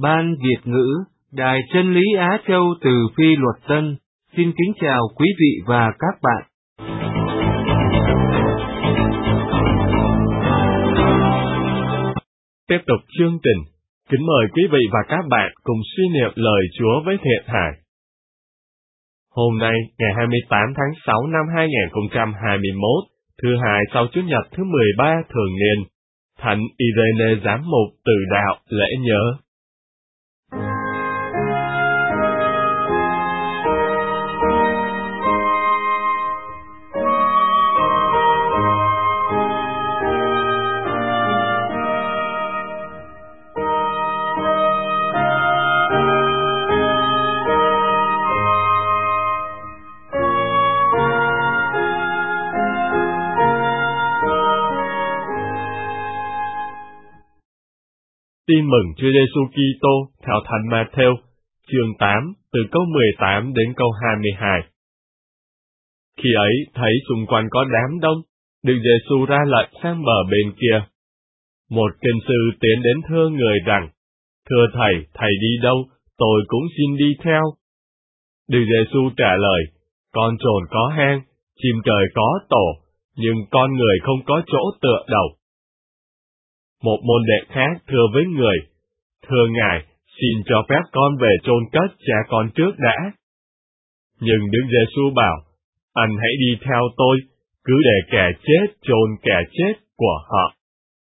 Ban Việt ngữ, Đài Chân lý Á Châu từ Phi Luật Tân, xin kính chào quý vị và các bạn. Tiếp tục chương trình, kính mời quý vị và các bạn cùng suy niệm lời Chúa với Thiện Hải. Hôm nay, ngày 28 tháng 6 năm 2021, thứ Hai sau Chủ nhật thứ 13 thường niên, Thánh Irene Giám mục Từ Đạo lễ nhớ. Tin mừng Chúa Giêsu Kitô theo Thánh Ma-thêu, chương 8, từ câu 18 đến câu 22. Khi ấy thấy xung quanh có đám đông, Đức Giêsu ra lệnh sang bờ bên kia. Một kinh sư tiến đến thưa người rằng: "Thưa thầy, thầy đi đâu, tôi cũng xin đi theo." Đức Giêsu trả lời: "Con trồn có hang, chim trời có tổ, nhưng con người không có chỗ tựa đầu." Một môn đệ khác thưa với người: "Thưa Ngài, xin cho phép con về chôn cất cha con trước đã." Nhưng Đức Giêsu bảo: "Anh hãy đi theo tôi, cứ để kẻ chết chôn kẻ chết của họ."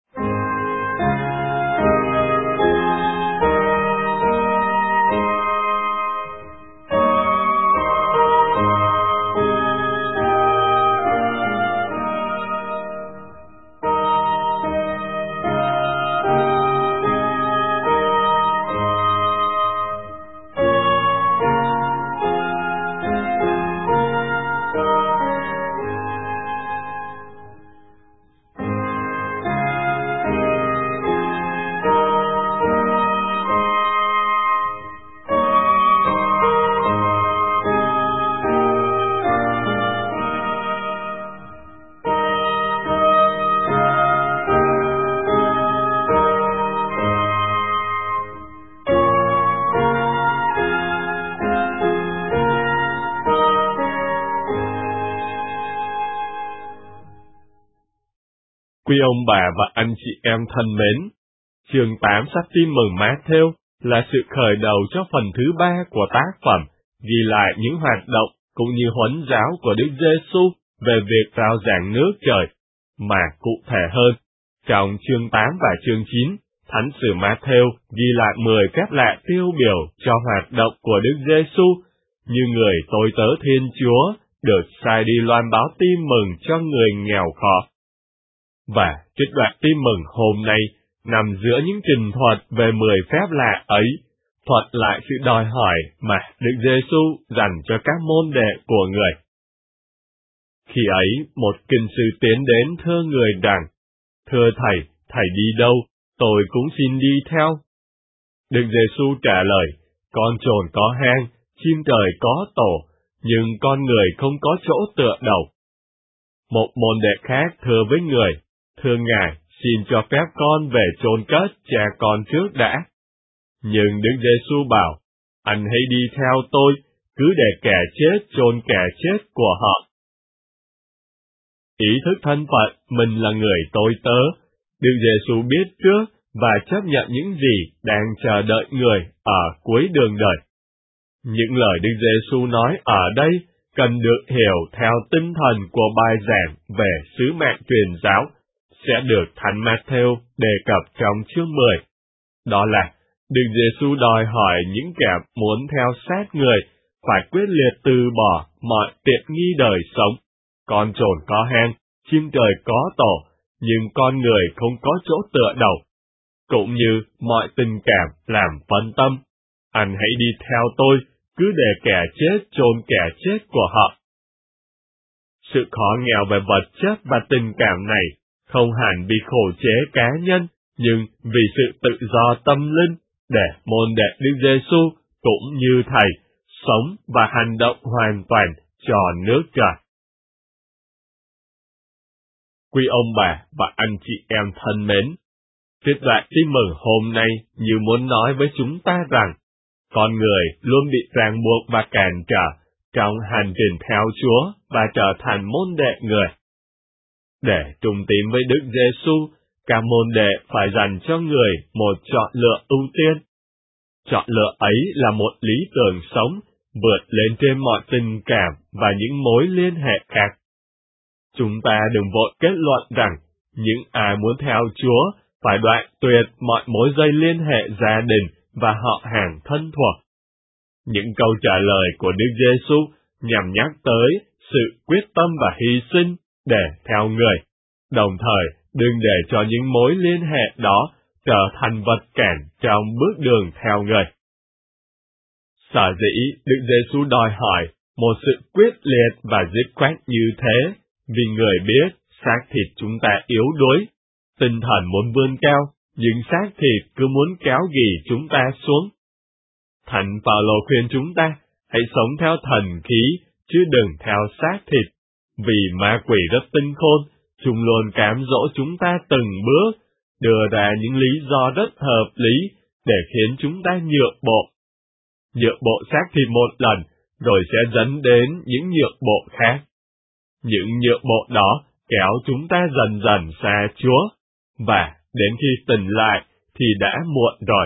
Quý ông bà và anh chị em thân mến, chương 8 sách Tin mừng Ma-thêu là sự khởi đầu cho phần thứ 3 của tác phẩm, ghi lại những hoạt động cũng như huấn giáo của Đức Giêsu về việc rao giảng nước trời, mà cụ thể hơn, trong chương 8 và chương 9, Thánh sử Ma-thêu ghi lại 10 phép lạ tiêu biểu cho hoạt động của Đức Giêsu, như người tôi tớ Thiên Chúa được sai đi loan báo tin mừng cho người nghèo khó. Và trích đoạn tin mừng hôm nay nằm giữa những trình thuật về 10 phép lạ ấy, thuật lại sự đòi hỏi mà Đức Giêsu dành cho các môn đệ của người. Khi ấy, một kinh sư tiến đến thưa người rằng: "Thưa thầy, thầy đi đâu, tôi cũng xin đi theo." Đức Giêsu trả lời: "Con trồn có hang, chim trời có tổ, nhưng con người không có chỗ tựa đầu." Một môn đệ khác thưa với người: "Thưa Ngài, xin cho phép con về chôn cất cha con trước đã." Nhưng Đức Giêsu bảo: "Anh hãy đi theo tôi, cứ để kẻ chết chôn kẻ chết của họ." Ý thức thân phận mình là người tôi tớ, Đức Giêsu biết trước và chấp nhận những gì đang chờ đợi người ở cuối đường đời. Những lời Đức Giêsu nói ở đây cần được hiểu theo tinh thần của bài giảng về sứ mạng truyền giáo sẽ được Thánh Ma-thêu đề cập trong chương 10. Đó là Đức Giêsu đòi hỏi những kẻ muốn theo sát người phải quyết liệt từ bỏ mọi tiện nghi đời sống. Con trồn có hang, chim trời có tổ, nhưng con người không có chỗ tựa đầu. Cũng như mọi tình cảm làm phân tâm, anh hãy đi theo tôi, cứ để kẻ chết chôn kẻ chết của họ. Sự khó nghèo về vật chất và tình cảm này không hẳn vì khổ chế cá nhân, nhưng vì sự tự do tâm linh, để môn đệ Đức Giêsu cũng như Thầy sống và hành động hoàn toàn cho nước trời. Quý ông bà và anh chị em thân mến, Trích đoạn tin mừng hôm nay như muốn nói với chúng ta rằng, con người luôn bị ràng buộc và cản trở trong hành trình theo Chúa và trở thành môn đệ Người. Để trung tín với Đức Giêsu, các môn đệ phải dành cho người một chọn lựa ưu tiên. Chọn lựa ấy là một lý tưởng sống vượt lên trên mọi tình cảm và những mối liên hệ khác. Chúng ta đừng vội kết luận rằng những ai muốn theo Chúa phải đoạn tuyệt mọi mối dây liên hệ gia đình và họ hàng thân thuộc. Những câu trả lời của Đức Giêsu nhằm nhắc tới sự quyết tâm và hy sinh để theo Người, đồng thời đừng để cho những mối liên hệ đó trở thành vật cản trong bước đường theo Người. Sở dĩ Đức Giêsu đòi hỏi một sự quyết liệt và dứt khoát như thế, vì Người biết xác thịt chúng ta yếu đuối, tinh thần muốn vươn cao, nhưng xác thịt cứ muốn kéo ghì chúng ta xuống. Thánh Phaolô khuyên chúng ta hãy sống theo thần khí, chứ đừng theo xác thịt, vì ma quỷ rất tinh khôn, chúng luôn cám dỗ chúng ta từng bước, đưa ra những lý do rất hợp lý để khiến chúng ta nhượng bộ. Nhượng bộ xác thịt một lần, rồi sẽ dẫn đến những nhượng bộ khác. Những nhượng bộ đó kéo chúng ta dần dần xa Chúa, và đến khi tỉnh lại thì đã muộn rồi.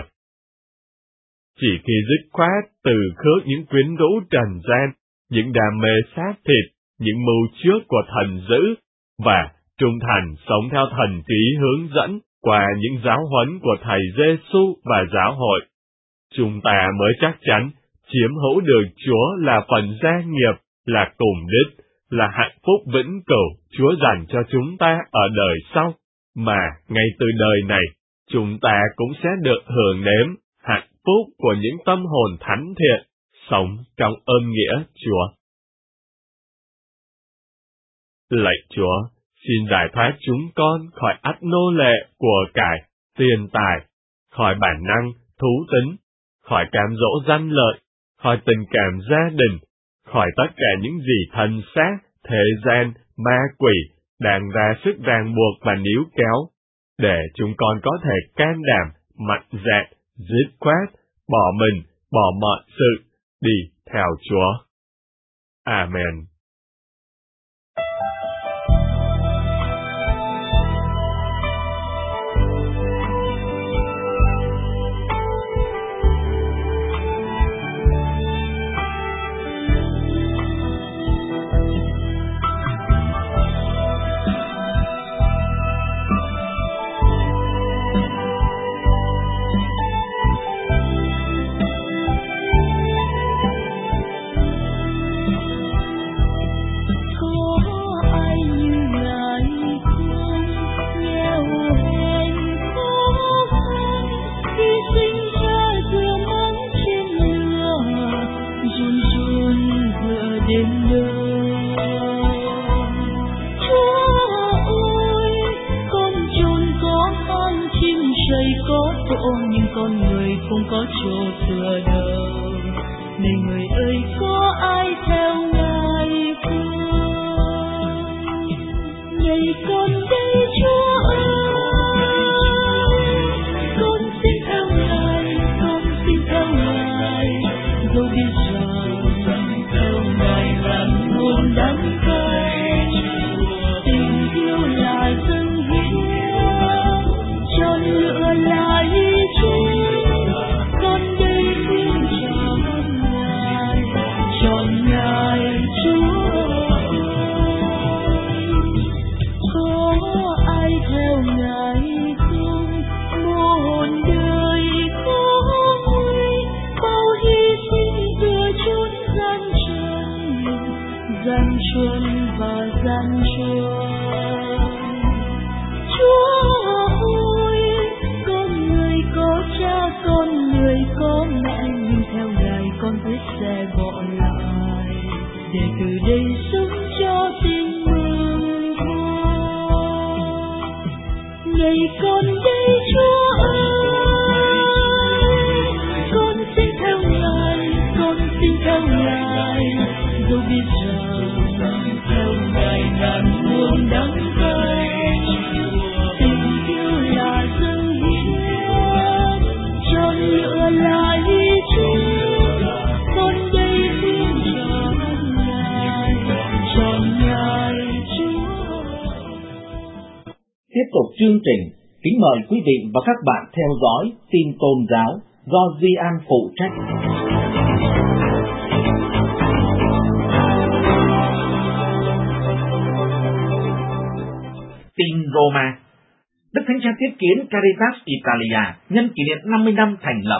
Chỉ khi dứt khoát từ khước những quyến rũ trần gian, những đam mê xác thịt, những mưu trước của thần dữ, và trung thành sống theo thần trí hướng dẫn qua những giáo huấn của Thầy Giêsu và giáo hội, chúng ta mới chắc chắn chiếm hữu được Chúa là phần gia nghiệp, là cùng đích, là hạnh phúc vĩnh cửu Chúa dành cho chúng ta ở đời sau, mà ngay từ đời này, chúng ta cũng sẽ được hưởng nếm hạnh phúc của những tâm hồn thánh thiện, sống trong ơn nghĩa Chúa. Lạy Chúa, xin giải thoát chúng con khỏi ách nô lệ của cải, tiền tài, khỏi bản năng, thú tính, khỏi cám dỗ danh lợi, khỏi tình cảm gia đình, khỏi tất cả những gì thân xác, thế gian, ma quỷ đang ra sức ràng buộc và níu kéo, để chúng con có thể can đảm, mạnh dạn, dứt khoát, bỏ mình, bỏ mọi sự, đi theo Chúa. Amen. Nhưng con người không có chỗ tựa đâu, này người ơi có ai theo Ngài không? Này con đây Chúa ơi, con xin theo Ngài, con xin theo Ngài, dẫu biết rằng theo Ngài là nguồn đắng cay, tình yêu là dâng hiến, chọn lựa là hy sinh. Con đây xin chọn Ngài Chúa ơi. Có ai theo Ngài không? Muôn đời có nguy, bao hy sinh giữa chốn gian truân và gian truân. Chúa ơi, con người có cha, con người có mẹ, nhưng theo Ngài con quyết sẽ bỏ lại, để từ đây sống cho tin mừng thôi. Này con đây Chúa ơi, con xin theo Ngài, con xin theo Ngài, dẫu biết rằng theo Ngài ngàn muôn đắng cay, tình yêu là dâng hiến. tiếp tục chương trình, kính mời quý vị và các bạn theo dõi tin tôn giáo do Duy An phụ trách. Tin Roma. Đức Thánh Cha tiếp kiến Caritas Italia nhân kỷ niệm 50 năm thành lập.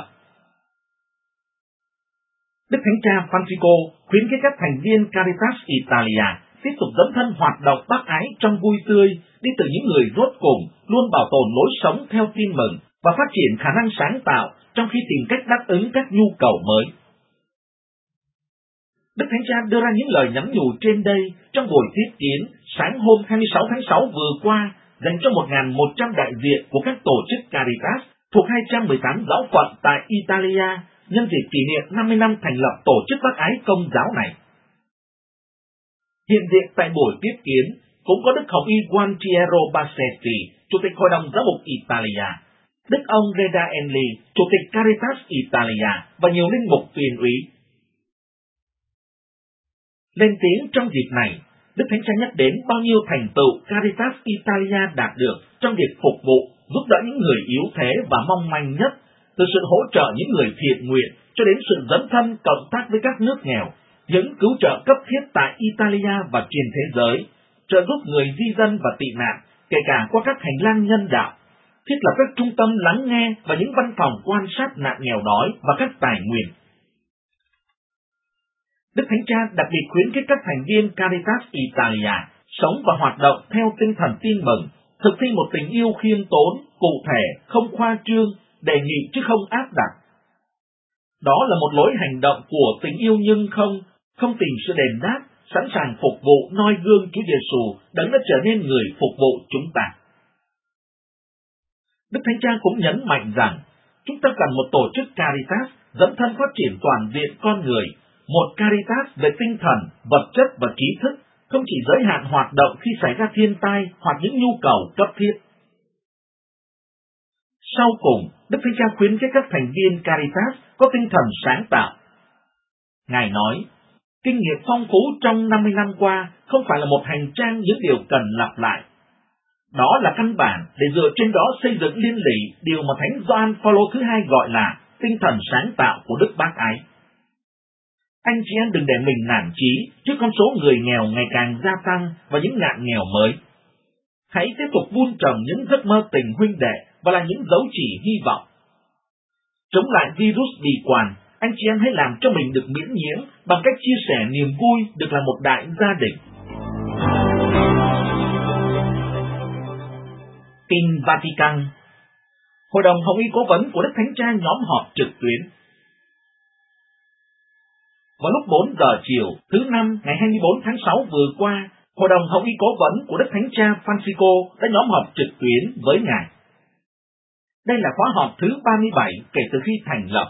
Đức Thánh Cha Francisco khuyến khích các thành viên Caritas Italia tiếp tục dấn thân hoạt động bác ái trong vui tươi, đi từ những người rốt cùng, luôn bảo tồn lối sống theo tin mừng và phát triển khả năng sáng tạo trong khi tìm cách đáp ứng các nhu cầu mới. Đức Thánh Cha đưa ra những lời nhắn nhủ trên đây trong buổi tiếp kiến sáng hôm 26 tháng 6 vừa qua dành cho 1.100 đại diện của các tổ chức Caritas thuộc 218 giáo phận tại Italia nhân dịp kỷ niệm 50 năm thành lập tổ chức bác ái công giáo này. Hiện diện tại buổi tiếp kiến cũng có Đức Hồng Y Gualtiero Bassetti, Chủ tịch Hội đồng Giáo mục Italia, Đức ông Reda Enli, Chủ tịch Caritas Italia và nhiều linh mục tuyền úy. Lên tiếng trong dịp này, Đức Thánh Cha nhắc đến bao nhiêu thành tựu Caritas Italia đạt được trong việc phục vụ, giúp đỡ những người yếu thế và mong manh nhất, từ sự hỗ trợ những người thiện nguyện cho đến sự dấn thân cộng tác với các nước nghèo, những cứu trợ cấp thiết tại Italia và trên thế giới, trợ giúp người di dân và tị nạn, kể cả qua các hành lang nhân đạo, thiết lập các trung tâm lắng nghe và những văn phòng quan sát nạn nghèo đói và các tài nguyên. Đức Thánh Cha đặc biệt khuyến khích các thành viên Caritas Italia sống và hoạt động theo tinh thần tin mừng, thực thi một tình yêu khiêm tốn, cụ thể, không khoa trương, đề nghị chứ không áp đặt. Đó là một lối hành động của tình yêu nhưng không tìm sự đền đáp, sẵn sàng phục vụ noi gương Chúa Giêsu đấng đã trở nên người phục vụ chúng ta. Đức Thánh Cha cũng nhấn mạnh rằng chúng ta cần một tổ chức Caritas dấn thân phát triển toàn diện con người, một Caritas về tinh thần, vật chất và trí thức, không chỉ giới hạn hoạt động khi xảy ra thiên tai hoặc những nhu cầu cấp thiết. Sau cùng, Đức Thánh Cha khuyến khích các thành viên Caritas có tinh thần sáng tạo. Ngài nói, kinh nghiệm phong phú trong 50 năm qua không phải là một hành trang những điều cần lặp lại. Đó là căn bản để dựa trên đó xây dựng liên lỉ điều mà Thánh Gioan Phaolô thứ hai gọi là tinh thần sáng tạo của Đức Bác Ái. Anh chị em đừng để mình nản chí trước con số người nghèo ngày càng gia tăng và những nạn nghèo mới. Hãy tiếp tục vun trồng những giấc mơ tình huynh đệ và là những dấu chỉ hy vọng. Chống lại virus bì quàn, anh chị em hãy làm cho mình được miễn nhiễm bằng cách chia sẻ niềm vui được là một đại gia đình. Tin Vatican. Hội đồng Hồng Y Cố vấn của Đức Thánh Cha nhóm họp trực tuyến. Vào lúc 4 giờ chiều, thứ Năm ngày 24 tháng 6 vừa qua, Hội đồng Hồng Y Cố vấn của Đức Thánh Cha Francisco đã nhóm họp trực tuyến với Ngài. Đây là khóa họp thứ 37 kể từ khi thành lập.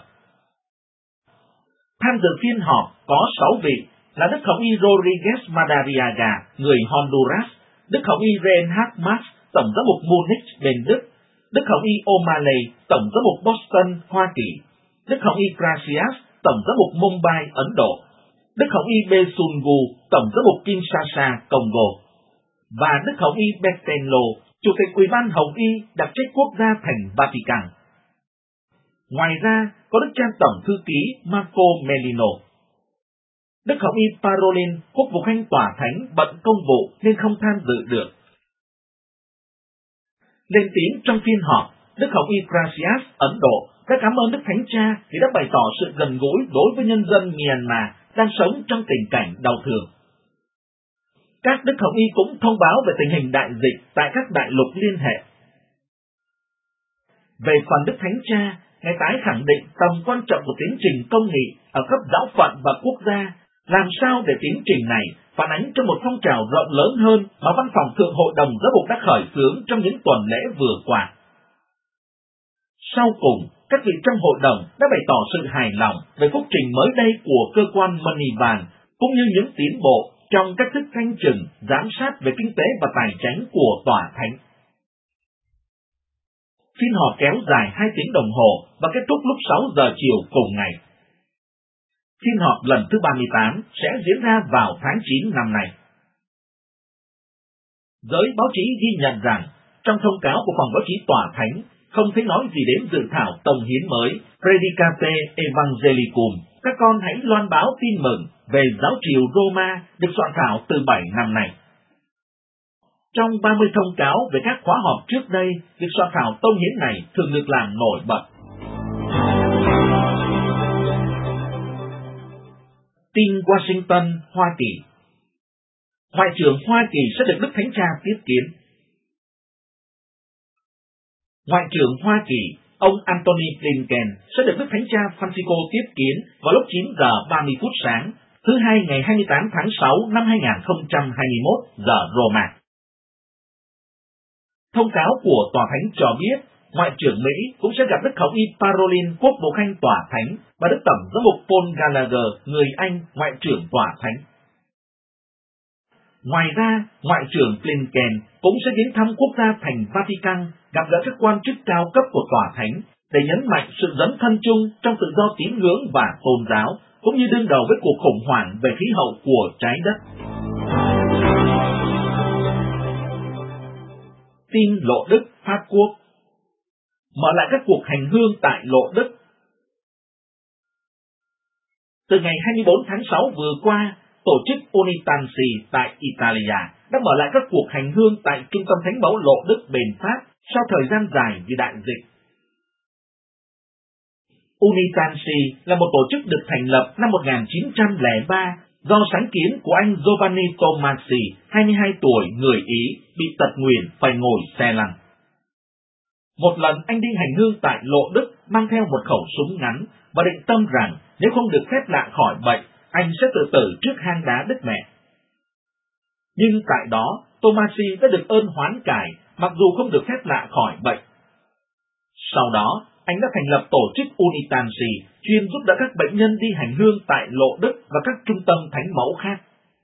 Tham dự phiên họp có 6 vị là Đức Hồng Y Rodriguez Madariaga, người Honduras, Đức Hồng Y Reinhard Marx, Tổng giám mục Munich, bên Đức, Đức Hồng Y O'Malley, Tổng giám mục Boston, Hoa Kỳ, Đức Hồng Y Gracias, Tổng giám mục Mumbai, Ấn Độ, Đức Hồng Y Besungu, Tổng giám mục Kinshasa, Congo, và Đức Hồng Y Betenlo, Chủ tịch Ủy ban Hồng Y đặc trách quốc gia thành Vatican. Ngoài ra, có Đức Cha Tổng Thư ký Marco Melino. Đức Hồng Y Parolin, quốc vụ khanh tòa thánh bận công vụ nên không tham dự được. Lên tiếng trong phiên họp, Đức Hồng Y Gracias, Ấn Độ, đã cảm ơn Đức Thánh Cha vì đã bày tỏ sự gần gũi đối với nhân dân Myanmar đang sống trong tình cảnh đau thương. Các Đức Hồng Y cũng thông báo về tình hình đại dịch tại các đại lục liên hệ. Về phần Đức Thánh Cha, Ngài tái khẳng định tầm quan trọng của tiến trình công nghị ở cấp giáo phận và quốc gia, làm sao để tiến trình này phản ánh cho một phong trào rộng lớn hơn mà Văn phòng Thượng Hội đồng Giáo mục đã khởi xướng trong những tuần lễ vừa qua. Sau cùng, các vị trong hội đồng đã bày tỏ sự hài lòng về phúc trình mới đây của cơ quan Monivan, cũng như những tiến bộ trong cách thức canh chừng, giám sát về kinh tế và tài chính của tòa thánh. Phiên họp kéo dài 2 tiếng đồng hồ và kết thúc lúc 6 giờ chiều cùng ngày. Phiên họp lần thứ 38 sẽ diễn ra vào tháng 9 năm nay. Giới báo chí ghi nhận rằng Trong thông cáo của phòng báo chí tòa thánh, không thấy nói gì đến dự thảo tông hiến mới Predicate Evangelicum, các con hãy loan báo tin mừng về giáo triều Roma được soạn thảo từ 7 năm nay. Trong 30 thông cáo về các khóa họp trước đây, việc soạn thảo tông hiến này thường được làm nổi bật. Tin Washington, Hoa Kỳ. Ngoại trưởng Hoa Kỳ sẽ được Đức Thánh Cha tiếp kiến. Ngoại trưởng Hoa Kỳ, ông Antony Blinken sẽ được Đức Thánh Cha Francisco tiếp kiến vào lúc 9 giờ 30 phút sáng, thứ Hai ngày 28 tháng 6 năm 2021 giờ Roma. Thông cáo của Tòa Thánh cho biết, Ngoại trưởng Mỹ cũng sẽ gặp Đức Hồng Y Parolin, Quốc vụ Khanh Tòa Thánh, và Đức Tổng giám mục Paul Gallagher, người Anh, Ngoại trưởng Tòa Thánh. Ngoài ra, Ngoại trưởng Blinken cũng sẽ đến thăm quốc gia thành Vatican, gặp gỡ các quan chức cao cấp của Tòa Thánh, để nhấn mạnh sự dấn thân chung trong tự do tín ngưỡng và tôn giáo, cũng như đương đầu với cuộc khủng hoảng về khí hậu của trái đất. Tin Lộ Đức, Pháp Quốc. Mở lại các cuộc hành hương tại Lộ Đức. Từ ngày 24 tháng 6 vừa qua, tổ chức Unitansi tại Italia đã mở lại các cuộc hành hương tại Trung tâm Thánh Mẫu Lộ Đức bền Pháp sau thời gian dài vì đại dịch. Unitansi là một tổ chức được thành lập năm 1903 do sáng kiến của anh Giovanni Tomasi, 22 tuổi, người Ý, bị tật nguyền phải ngồi xe lăn. Một lần anh đi hành hương tại Lộ Đức mang theo một khẩu súng ngắn và định tâm rằng nếu không được phép lạ khỏi bệnh, anh sẽ tự tử trước hang đá Đức Mẹ. Nhưng tại đó, Tomasi đã được ơn hoán cải, mặc dù không được phép lạ khỏi bệnh. Sau đó, anh đã thành lập tổ chức Unitansi, chuyên giúp đỡ các bệnh nhân đi hành hương tại Lộ Đức và các trung tâm thánh mẫu khác.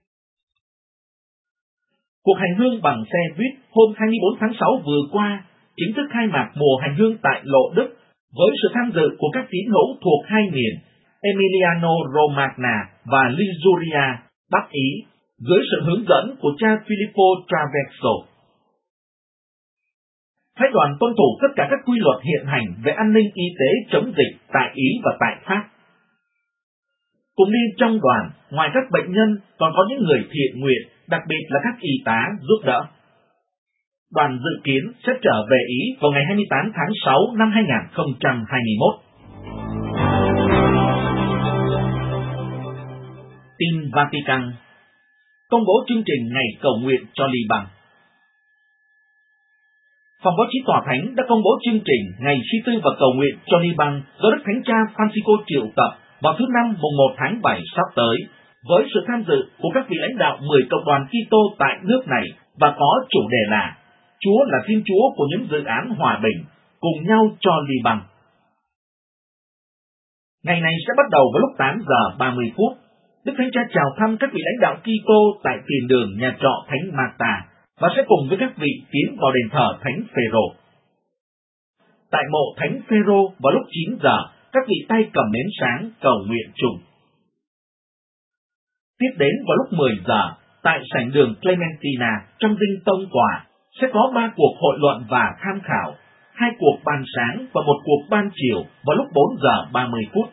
Cuộc hành hương bằng xe buýt hôm 24 tháng 6 vừa qua chính thức khai mạc mùa hành hương tại Lộ Đức với sự tham dự của các tín hữu thuộc hai miền Emiliano Romagna và Liguria, Bắc Ý, dưới sự hướng dẫn của cha Filippo Traverso. Phái đoàn tuân thủ tất cả các quy luật hiện hành về an ninh y tế chống dịch tại Ý và tại Pháp. Cùng đi trong đoàn, ngoài các bệnh nhân còn có những người thiện nguyện, đặc biệt là các y tá giúp đỡ. Đoàn dự kiến sẽ trở về Ý vào ngày 28 tháng 6 năm 2021. Tin Vatican. Công bố chương trình Ngày Cầu Nguyện cho Liban. Phòng báo chí Tòa Thánh đã công bố chương trình Ngày suy tư và cầu nguyện cho Liban do Đức Thánh Cha Francisco triệu tập vào thứ Năm mùng 1 tháng 7 sắp tới, với sự tham dự của các vị lãnh đạo 10 cộng đoàn Kitô tại nước này và có chủ đề là Chúa là Thiên Chúa của những dự án hòa bình, cùng nhau cho Liban. Ngày này sẽ bắt đầu vào lúc 8 giờ 30 phút. Đức Thánh Cha chào thăm các vị lãnh đạo Kitô tại tiền đường nhà trọ Thánh Marta và sẽ cùng với các vị tiến vào đền thờ Thánh Phêrô. Tại mộ Thánh Phêrô vào lúc 9 giờ, các vị tay cầm nến sáng cầu nguyện chung. Tiếp đến vào lúc 10 giờ, tại sảnh đường Clementina trong dinh tông tòa sẽ có 3 cuộc hội luận và tham khảo, 2 cuộc ban sáng và 1 cuộc ban chiều vào lúc 4 giờ 30 phút.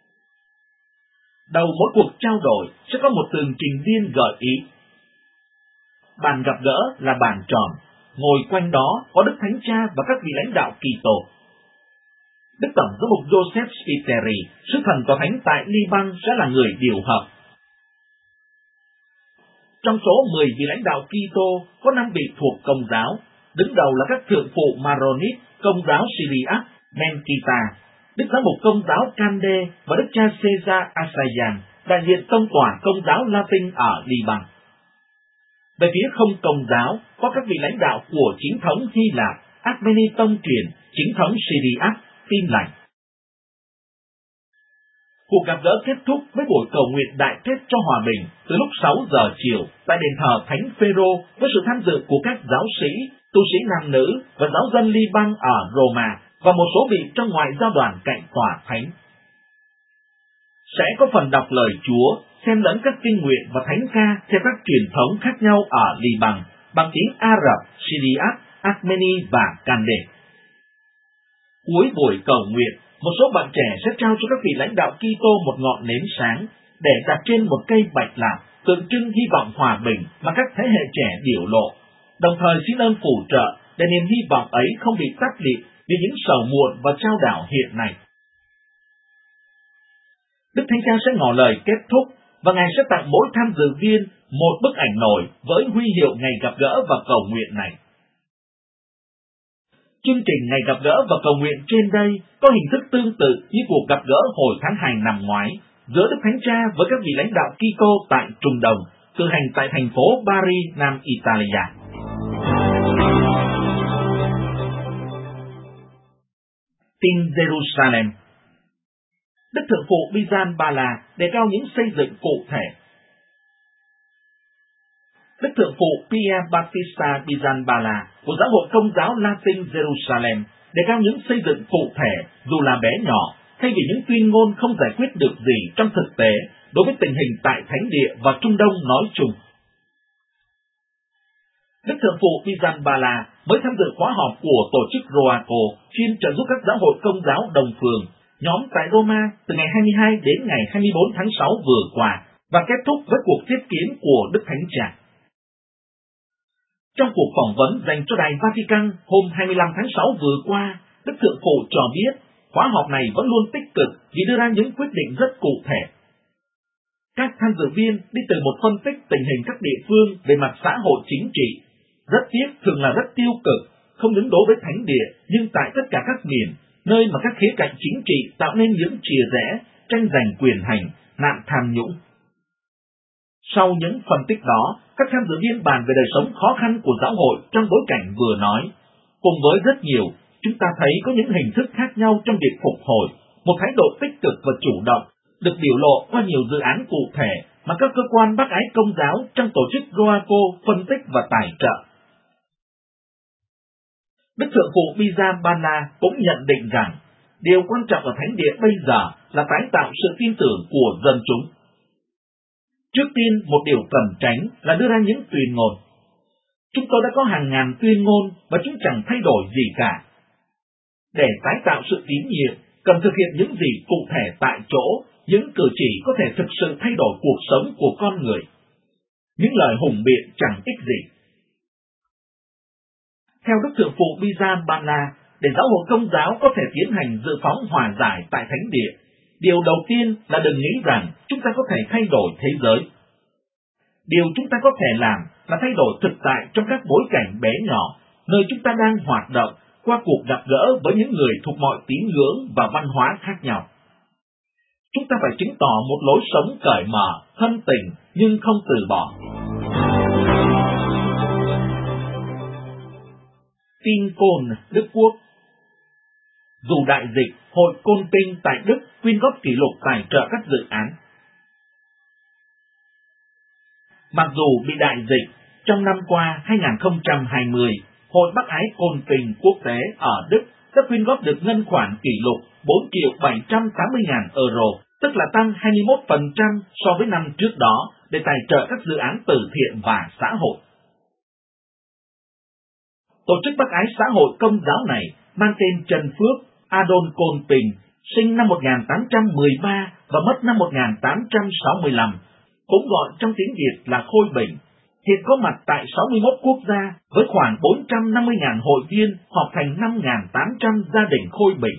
Đầu mỗi cuộc trao đổi sẽ có một tường trình viên gợi ý. Bàn gặp gỡ là bàn tròn, ngồi quanh đó có Đức Thánh Cha và các vị lãnh đạo Kitô. Đức Tổng giám mục Joseph Spiteri, sứ thần Tòa Thánh tại Liban sẽ là người điều hợp. Trong số 10 vị lãnh đạo Kitô có 5 vị thuộc Công giáo, đứng đầu là các thượng phụ Maronit, Công giáo Syriac, Menkita, Đức giám mục Công giáo Cande và Đức cha Cesar Asayan, đại diện tông tòa Công giáo Latin ở Liban. Về phía không Công giáo, có các vị lãnh đạo của chính thống Hy Lạp, Armeni tông truyền, chính thống Syriac, Tin lành. Cuộc gặp gỡ kết thúc với buổi cầu nguyện đại kết cho hòa bình từ lúc 6 giờ chiều tại đền thờ Thánh Phêrô với sự tham dự của các giáo sĩ, tu sĩ nam nữ và giáo dân Liban ở Roma và một số vị trong ngoại giao đoàn cạnh Tòa Thánh. Sẽ có phần đọc lời Chúa, xen lẫn các kinh nguyện và thánh ca theo các truyền thống khác nhau ở Liban bằng tiếng Ả Rập, Syriac, Armeni và Cande. Cuối buổi cầu nguyện, một số bạn trẻ sẽ trao cho các vị lãnh đạo Kitô một ngọn nến sáng để đặt trên một cây bạch lạp, tượng trưng hy vọng hòa bình mà các thế hệ trẻ biểu lộ, đồng thời xin ơn phù trợ để niềm hy vọng ấy không bị tắt lịm vì những sầu muộn và trao đảo hiện nay. Đức Thánh Cha sẽ ngỏ lời kết thúc và Ngài sẽ tặng mỗi tham dự viên một bức ảnh nổi với huy hiệu ngày gặp gỡ và cầu nguyện này. Chương trình ngày gặp gỡ và cầu nguyện trên đây có hình thức tương tự như cuộc gặp gỡ hồi tháng 2 năm ngoái giữa Đức Thánh Cha với các vị lãnh đạo Kitô tại Trung Đông, cử hành tại thành phố Bari, Nam Italia. Tin Jerusalem. Đức Thượng phụ Bizan Ba La đề cao những xây dựng cụ thể. Đức Thượng phụ Pier Battista Bizan Ba La của Giáo hội Công giáo Latin Jerusalem đề cao những xây dựng cụ thể dù là bé nhỏ, thay vì những tuyên ngôn không giải quyết được gì trong thực tế đối với tình hình tại Thánh Địa và Trung Đông nói chung. Đức Thượng phụ Bizan Ba La mới tham dự khóa họp của tổ chức Roaco chuyên trợ giúp các giáo hội Công giáo đồng phường, nhóm tại Roma từ ngày 22 đến ngày 24 tháng 6 vừa qua và kết thúc với cuộc tiếp kiến của Đức Thánh Cha. Trong cuộc phỏng vấn dành cho Đài Vatican hôm 25 tháng 6 vừa qua, Đức Thượng phụ cho biết khóa họp này vẫn luôn tích cực vì đưa ra những quyết định rất cụ thể. Các tham dự viên đi từ một phân tích tình hình các địa phương về mặt xã hội chính trị, rất tiếc thường là rất tiêu cực, không đứng đối với Thánh Địa, nhưng tại tất cả các miền, nơi mà các khía cạnh chính trị tạo nên những chìa rẽ, tranh giành quyền hành, nạn tham nhũng. Sau những phân tích đó, các tham dự viên bàn về đời sống khó khăn của giáo hội trong bối cảnh vừa nói. Cùng với rất nhiều, chúng ta thấy có những hình thức khác nhau trong việc phục hồi, một thái độ tích cực và chủ động, được biểu lộ qua nhiều dự án cụ thể mà các cơ quan bác ái Công giáo trong tổ chức Roaco phân tích và tài trợ. Đức Thượng phụ Bizan Ba La cũng nhận định rằng, điều quan trọng ở Thánh Địa bây giờ là tái tạo sự tin tưởng của dân chúng. Trước tiên, một điều cần tránh là đưa ra những tuyên ngôn. Chúng tôi đã có hàng ngàn tuyên ngôn và chúng chẳng thay đổi gì cả. Để tái tạo sự tín nhiệm, cần thực hiện những gì cụ thể tại chỗ, những cử chỉ có thể thực sự thay đổi cuộc sống của con người. Những lời hùng biện chẳng ích gì. Theo Đức Thượng phụ Bizan Ba La, để giáo hội Công giáo có thể tiến hành dự phóng hòa giải tại Thánh Địa, điều đầu tiên là đừng nghĩ rằng chúng ta có thể thay đổi thế giới. Điều chúng ta có thể làm là thay đổi thực tại trong các bối cảnh bé nhỏ, nơi chúng ta đang hoạt động qua cuộc gặp gỡ với những người thuộc mọi tín ngưỡng và văn hóa khác nhau. Chúng ta phải chứng tỏ một lối sống cởi mở, thân tình nhưng không từ bỏ. Tin Côn, Đức Quốc. Dù đại dịch, Hội Côn Tinh tại Đức quyên góp kỷ lục tài trợ các dự án. Mặc dù bị đại dịch, trong năm qua 2020, Hội Bác ái Côn Tinh Quốc tế ở Đức đã quyên góp được ngân khoản kỷ lục 4.780.000 euro, tức là tăng 21% so với năm trước đó để tài trợ các dự án từ thiện và xã hội. Tổ chức Bác ái xã hội Công giáo này mang tên Trần Phước Adon Côn Tình, sinh năm 1813 và mất năm 1865, cũng gọi trong tiếng Việt là Khôi Bình, hiện có mặt tại 61 quốc gia với khoảng 450.000 hội viên họp thành 5.800 gia đình Khôi Bình.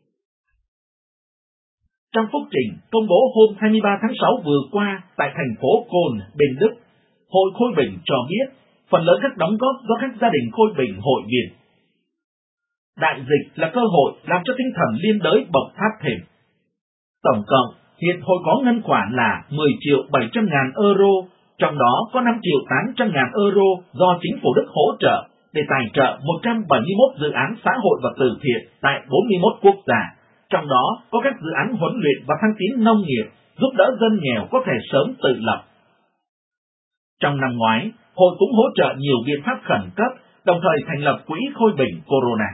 Trong phúc trình công bố hôm 23 tháng 6 vừa qua tại thành phố Côn, bên Đức, Hội Khôi Bình cho biết phần lớn các đóng góp do các gia đình Khôi Bình hội viên. Đại dịch là cơ hội làm cho tinh thần liên đới bộc phát thêm. Tổng cộng, hiện hội có ngân khoản là 10.700.000 euro, trong đó có 5.800.000 euro do chính phủ Đức hỗ trợ để tài trợ 171 dự án xã hội và từ thiện tại 41 quốc gia, trong đó có các dự án huấn luyện và thăng tiến nông nghiệp, giúp đỡ dân nghèo có thể sớm tự lập. Trong năm ngoái, hội cũng hỗ trợ nhiều biện pháp khẩn cấp, đồng thời thành lập quỹ Khôi Bình Corona.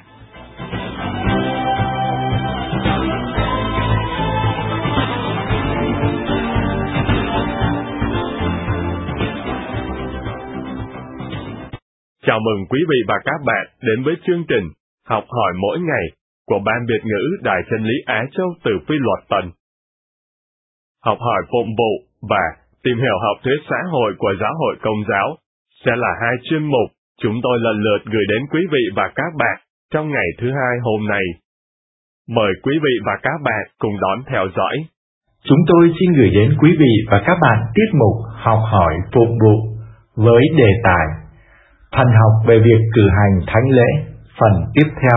Chào mừng quý vị và các bạn đến với chương trình Học hỏi mỗi ngày của Ban Việt ngữ Đài Chân lý Á Châu từ Phi Luật Tân. Học hỏi phụng vụ và tìm hiểu học thuyết xã hội của Giáo hội Công giáo sẽ là hai chuyên mục chúng tôi lần lượt gửi đến quý vị và các bạn trong ngày thứ hai hôm nay. Mời quý vị và các bạn cùng đón theo dõi. Chúng tôi xin gửi đến quý vị và các bạn tiết mục Học hỏi phụng vụ với đề tài Thần học về việc cử hành thánh lễ, phần tiếp theo.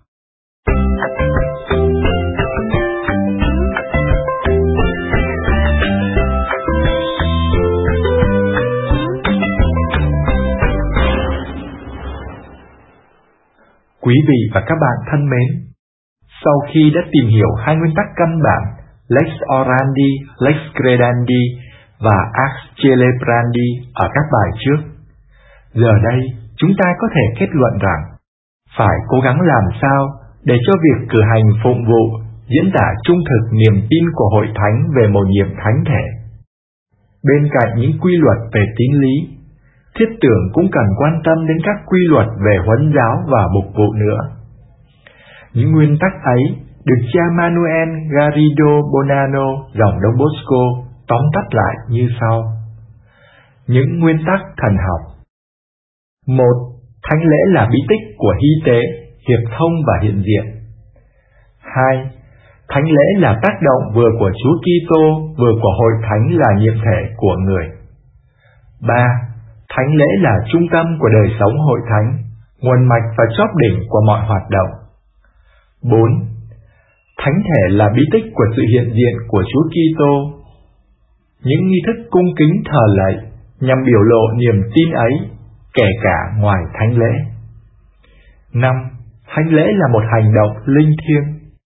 Quý vị và các bạn thân mến, sau khi đã tìm hiểu hai nguyên tắc căn bản Lex Orandi, Lex Credendi và Ex Celebrandi ở các bài trước, giờ đây chúng ta có thể kết luận rằng phải cố gắng làm sao để cho việc cử hành phụng vụ diễn tả trung thực niềm tin của hội thánh về một nhiệm thánh thể. Bên cạnh những quy luật về tín lý, thiết tưởng cũng cần quan tâm đến các quy luật về huấn giáo và mục vụ nữa. Những nguyên tắc ấy được cha Manuel Garrido Bonanno dòng Đông Bosco tóm tắt lại như sau. Những nguyên tắc thần học. 1. Thánh lễ là bí tích của hy tế, hiệp thông và hiện diện. 2. Thánh lễ là tác động vừa của Chúa Kitô vừa của hội thánh là nhiệm thể của người. 3. Thánh lễ là trung tâm của đời sống hội thánh, nguồn mạch và chóp đỉnh của mọi hoạt động. 4. Thánh thể là bí tích của sự hiện diện của Chúa Kitô. Những nghi thức cung kính thờ lạy nhằm biểu lộ niềm tin ấy, kể cả ngoài thánh lễ. 5. Thánh lễ là một hành động linh thiêng.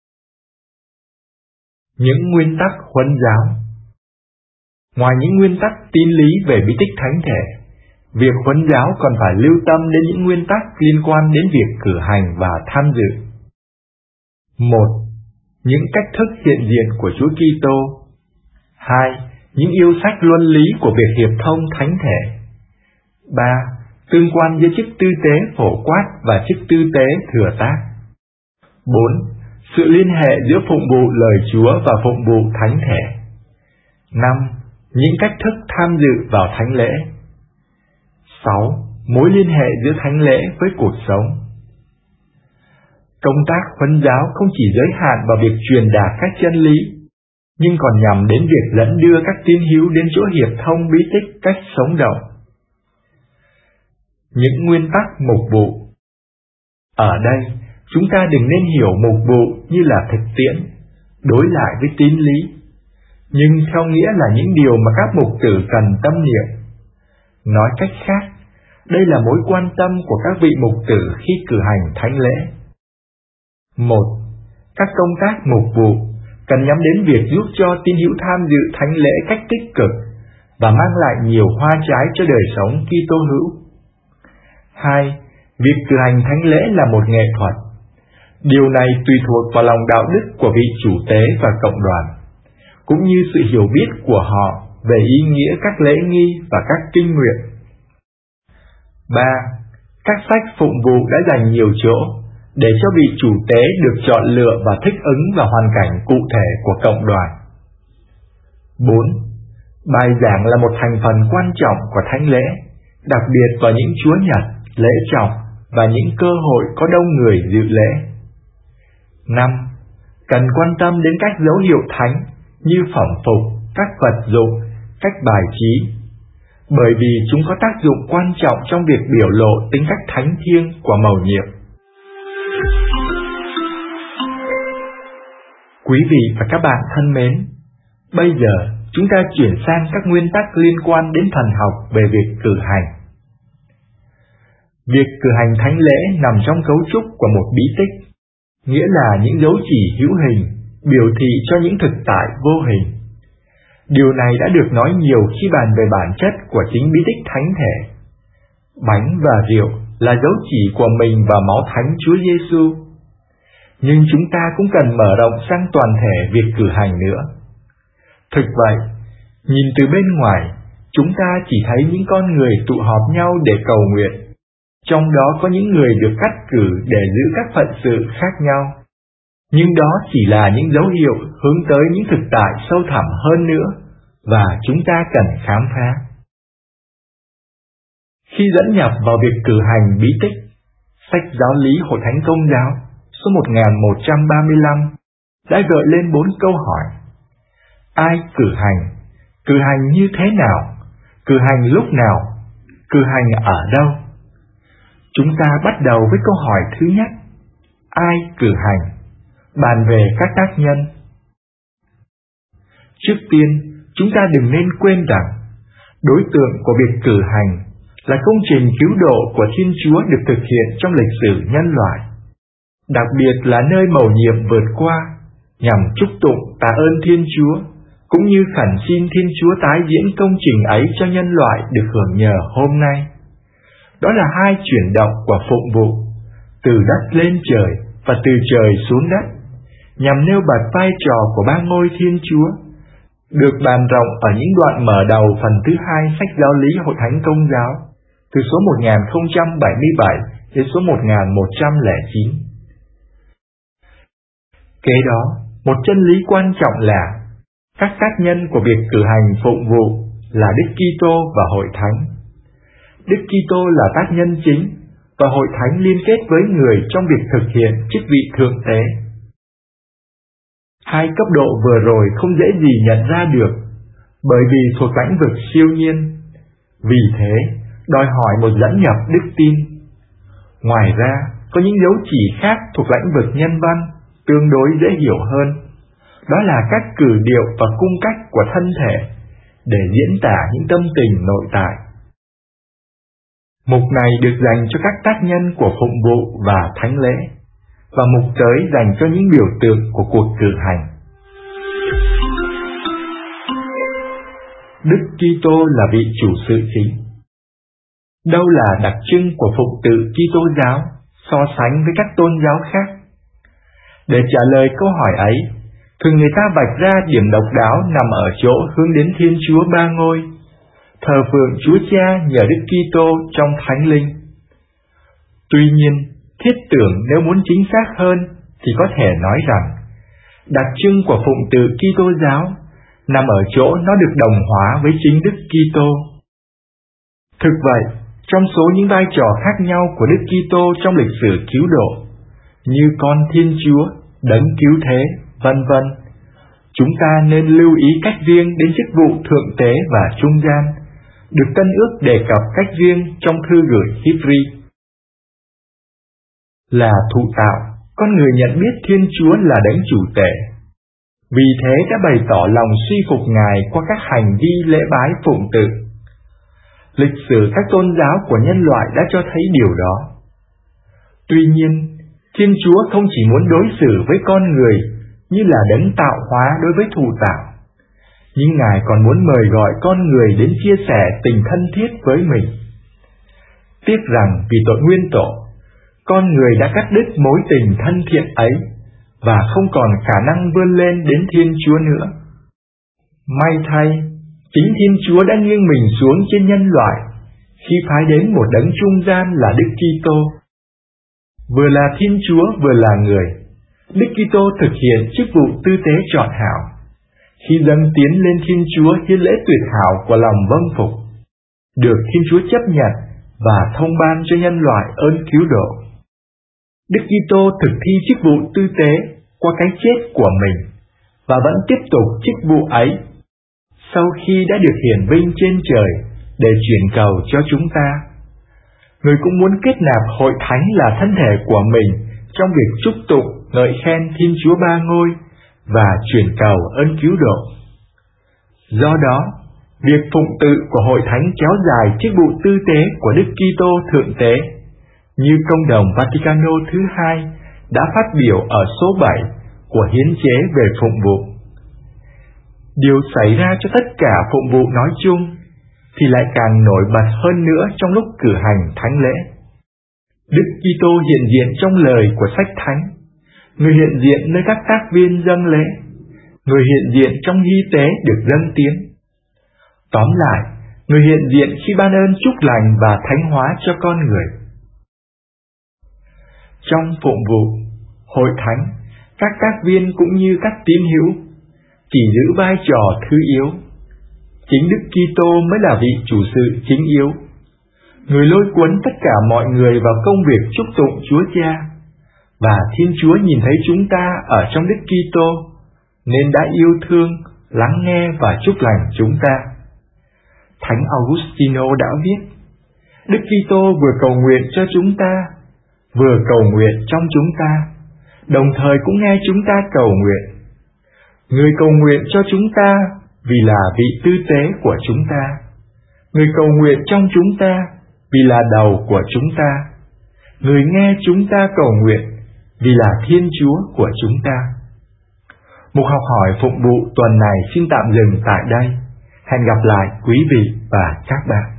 Những nguyên tắc huấn giáo. Ngoài những nguyên tắc tín lý về bí tích thánh thể, việc huấn giáo còn phải lưu tâm đến những nguyên tắc liên quan đến việc cử hành và tham dự. 1. Những cách thức hiện diện của Chúa Kitô. 2. Những yêu sách luân lý của việc hiệp thông thánh thể. 3. Tương quan giữa chức tư tế phổ quát và chức tư tế thừa tác. 4. Sự liên hệ giữa phụng vụ lời Chúa và phụng vụ thánh thể. 5. Những cách thức tham dự vào thánh lễ. 6. Mối liên hệ giữa thánh lễ với cuộc sống. Công tác huấn giáo không chỉ giới hạn vào việc truyền đạt các chân lý, nhưng còn nhằm đến việc dẫn đưa các tín hữu đến chỗ hiệp thông bí tích cách sống động. Những nguyên tắc mục vụ. Ở đây, chúng ta đừng nên hiểu mục vụ như là thực tiễn, đối lại với tín lý, nhưng theo nghĩa là những điều mà các mục tử cần tâm niệm. Nói cách khác, đây là mối quan tâm của các vị mục tử khi cử hành thánh lễ. 1. Các công tác mục vụ cần nhắm đến việc giúp cho tín hữu tham dự thánh lễ cách tích cực và mang lại nhiều hoa trái cho đời sống Kitô hữu. 2. Việc cử hành thánh lễ là một nghệ thuật. Điều này tùy thuộc vào lòng đạo đức của vị chủ tế và cộng đoàn, cũng như sự hiểu biết của họ về ý nghĩa các lễ nghi và các kinh nguyện. 3. Các sách phụng vụ đã dành nhiều chỗ để cho vị chủ tế được chọn lựa và thích ứng vào hoàn cảnh cụ thể của cộng đoàn. 4. Bài giảng là một thành phần quan trọng của thánh lễ, đặc biệt vào những Chúa Nhật, lễ trọng và những cơ hội có đông người dự lễ. 5. Cần quan tâm đến các dấu hiệu thánh như phẩm phục, các vật dụng, cách bài trí, bởi vì chúng có tác dụng quan trọng trong việc biểu lộ tính cách thánh thiêng của mầu nhiệm. Quý vị và các bạn thân mến, bây giờ chúng ta chuyển sang các nguyên tắc liên quan đến thần học về việc cử hành. Việc cử hành thánh lễ nằm trong cấu trúc của một bí tích, nghĩa là những dấu chỉ hữu hình, biểu thị cho những thực tại vô hình. Điều này đã được nói nhiều khi bàn về bản chất của chính bí tích thánh thể. Bánh và rượu là dấu chỉ của mình và máu thánh Chúa Giêsu. Nhưng chúng ta cũng cần mở rộng sang toàn thể việc cử hành nữa. Thực vậy, nhìn từ bên ngoài, chúng ta chỉ thấy những con người tụ họp nhau để cầu nguyện, Trong đó có những người được cắt cử để giữ các phận sự khác nhau. Nhưng đó chỉ là những dấu hiệu hướng tới những thực tại sâu thẳm hơn nữa, và chúng ta cần khám phá. Khi dẫn nhập vào việc cử hành bí tích, sách Giáo lý Hội Thánh Công giáo số 1135 đã gợi lên 4 câu hỏi. Ai cử hành? Cử hành như thế nào? Cử hành lúc nào? Cử hành ở đâu? Chúng ta bắt đầu với câu hỏi thứ nhất. Ai cử hành? Bàn về các tác nhân. Trước tiên, chúng ta đừng nên quên rằng đối tượng của việc cử hành là công trình cứu độ của Thiên Chúa được thực hiện trong lịch sử nhân loại, đặc biệt là nơi mầu nhiệm vượt qua, nhằm chúc tụng tạ ơn Thiên Chúa, cũng như khẩn xin Thiên Chúa tái diễn công trình ấy cho nhân loại được hưởng nhờ hôm nay. Đó là hai chuyển động của phụng vụ, từ đất lên trời và từ trời xuống đất, nhằm nêu bật vai trò của ba ngôi Thiên Chúa, được bàn rộng ở những đoạn mở đầu phần thứ 2 sách Giáo lý Hội Thánh Công giáo, từ số 1077 đến số 1109. Kế đó, một chân lý quan trọng là các tác nhân của việc cử hành phụng vụ là Đức Kitô và Hội Thánh. Đức Kitô là tác nhân chính, và Hội Thánh liên kết với người trong việc thực hiện chức vị thượng tế. Hai cấp độ vừa rồi không dễ gì nhận ra được, bởi vì thuộc lãnh vực siêu nhiên. Vì thế, đòi hỏi một dẫn nhập đức tin. Ngoài ra, có những dấu chỉ khác thuộc lãnh vực nhân văn, tương đối dễ hiểu hơn. Đó là các cử điệu và cung cách của thân thể, để diễn tả những tâm tình nội tại. Mục này được dành cho các tác nhân của phụng vụ và thánh lễ, và mục tới dành cho những biểu tượng của cuộc cử hành. Đức Kitô là vị chủ sự chính. Đâu là đặc trưng của phụng tự Kitô giáo so sánh với các tôn giáo khác? Để trả lời câu hỏi ấy, thường người ta vạch ra điểm độc đáo nằm ở chỗ hướng đến Thiên Chúa ba ngôi, thờ phượng Chúa Cha nhờ Đức Kitô trong Thánh Linh. Tuy nhiên, thiết tưởng nếu muốn chính xác hơn thì có thể nói rằng đặc trưng của phụng tự Kitô giáo nằm ở chỗ nó được đồng hóa với chính Đức Kitô. Thực vậy, trong số những vai trò khác nhau của Đức Kitô trong lịch sử cứu độ, như con Thiên Chúa, đấng cứu thế, vân vân, chúng ta nên lưu ý cách riêng đến chức vụ thượng tế và trung gian, được Tân Ước đề cập cách riêng trong thư gửi Hebri. Là thụ tạo, con người nhận biết Thiên Chúa là đấng chủ tể. Vì thế đã bày tỏ lòng suy phục Ngài qua các hành vi lễ bái phụng tự. Lịch sử các tôn giáo của nhân loại đã cho thấy điều đó. Tuy nhiên, Thiên Chúa không chỉ muốn đối xử với con người như là đấng tạo hóa đối với thụ tạo, nhưng Ngài còn muốn mời gọi con người đến chia sẻ tình thân thiết với mình. Tiếc rằng vì tội nguyên tổ, con người đã cắt đứt mối tình thân thiện ấy và không còn khả năng vươn lên đến Thiên Chúa nữa. May thay, chính Thiên Chúa đã nghiêng mình xuống trên nhân loại khi phái đến một đấng trung gian là Đức Kitô. Vừa là Thiên Chúa vừa là người, Đức Kitô thực hiện chức vụ tư tế trọn hảo, khi dâng tiến lên Thiên Chúa hiến lễ tuyệt hảo của lòng vâng phục, được Thiên Chúa chấp nhận và thông ban cho nhân loại ơn cứu độ. Đức Kitô thực thi chức vụ tư tế qua cái chết của mình, và vẫn tiếp tục chức vụ ấy sau khi đã được hiển vinh trên trời để chuyển cầu cho chúng ta. Người cũng muốn kết nạp Hội Thánh là thân thể của mình trong việc chúc tụng ngợi khen Thiên Chúa ba ngôi và chuyển cầu ơn cứu độ. Do đó, việc phụng tự của Hội Thánh kéo dài chức vụ tư tế của Đức Kitô thượng tế, như Công đồng Vaticano thứ 2 đã phát biểu ở số 7 của hiến chế về phụng vụ. Điều xảy ra cho tất cả phụng vụ nói chung thì lại càng nổi bật hơn nữa trong lúc cử hành thánh lễ. Đức Kitô hiện diện trong lời của sách thánh, người hiện diện nơi các tác viên dâng lễ, người hiện diện trong nghi tế được dâng tiến. Tóm lại, người hiện diện khi ban ơn chúc lành và thánh hóa cho con người. Trong phụng vụ, hội thánh, các tác viên cũng như các tín hữu chỉ giữ vai trò thứ yếu. Chính Đức Kitô mới là vị chủ sự chính yếu, người lôi cuốn tất cả mọi người vào công việc chúc tụng Chúa Cha. Và Thiên Chúa nhìn thấy chúng ta ở trong Đức Kitô, nên đã yêu thương, lắng nghe và chúc lành chúng ta. Thánh Augustino đã viết: Đức Kitô vừa cầu nguyện cho chúng ta, vừa cầu nguyện trong chúng ta, đồng thời cũng nghe chúng ta cầu nguyện. Người cầu nguyện cho chúng ta vì là vị tư tế của chúng ta. Người cầu nguyện trong chúng ta vì là đầu của chúng ta. Người nghe chúng ta cầu nguyện vì là Thiên Chúa của chúng ta. Mục học hỏi phụng vụ tuần này xin tạm dừng tại đây. Hẹn gặp lại quý vị và các bạn.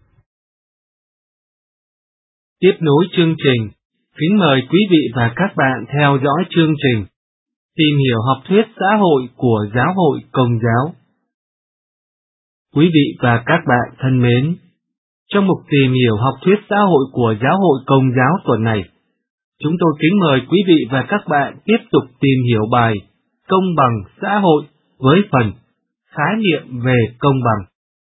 Tiếp nối chương trình, kính mời quý vị và các bạn theo dõi chương trình Tìm hiểu học thuyết xã hội của Giáo hội Công giáo. Quý vị và các bạn thân mến, trong mục Tìm hiểu học thuyết xã hội của Giáo hội Công giáo tuần này, chúng tôi kính mời quý vị và các bạn tiếp tục tìm hiểu bài Công bằng xã hội với phần khái niệm về công bằng.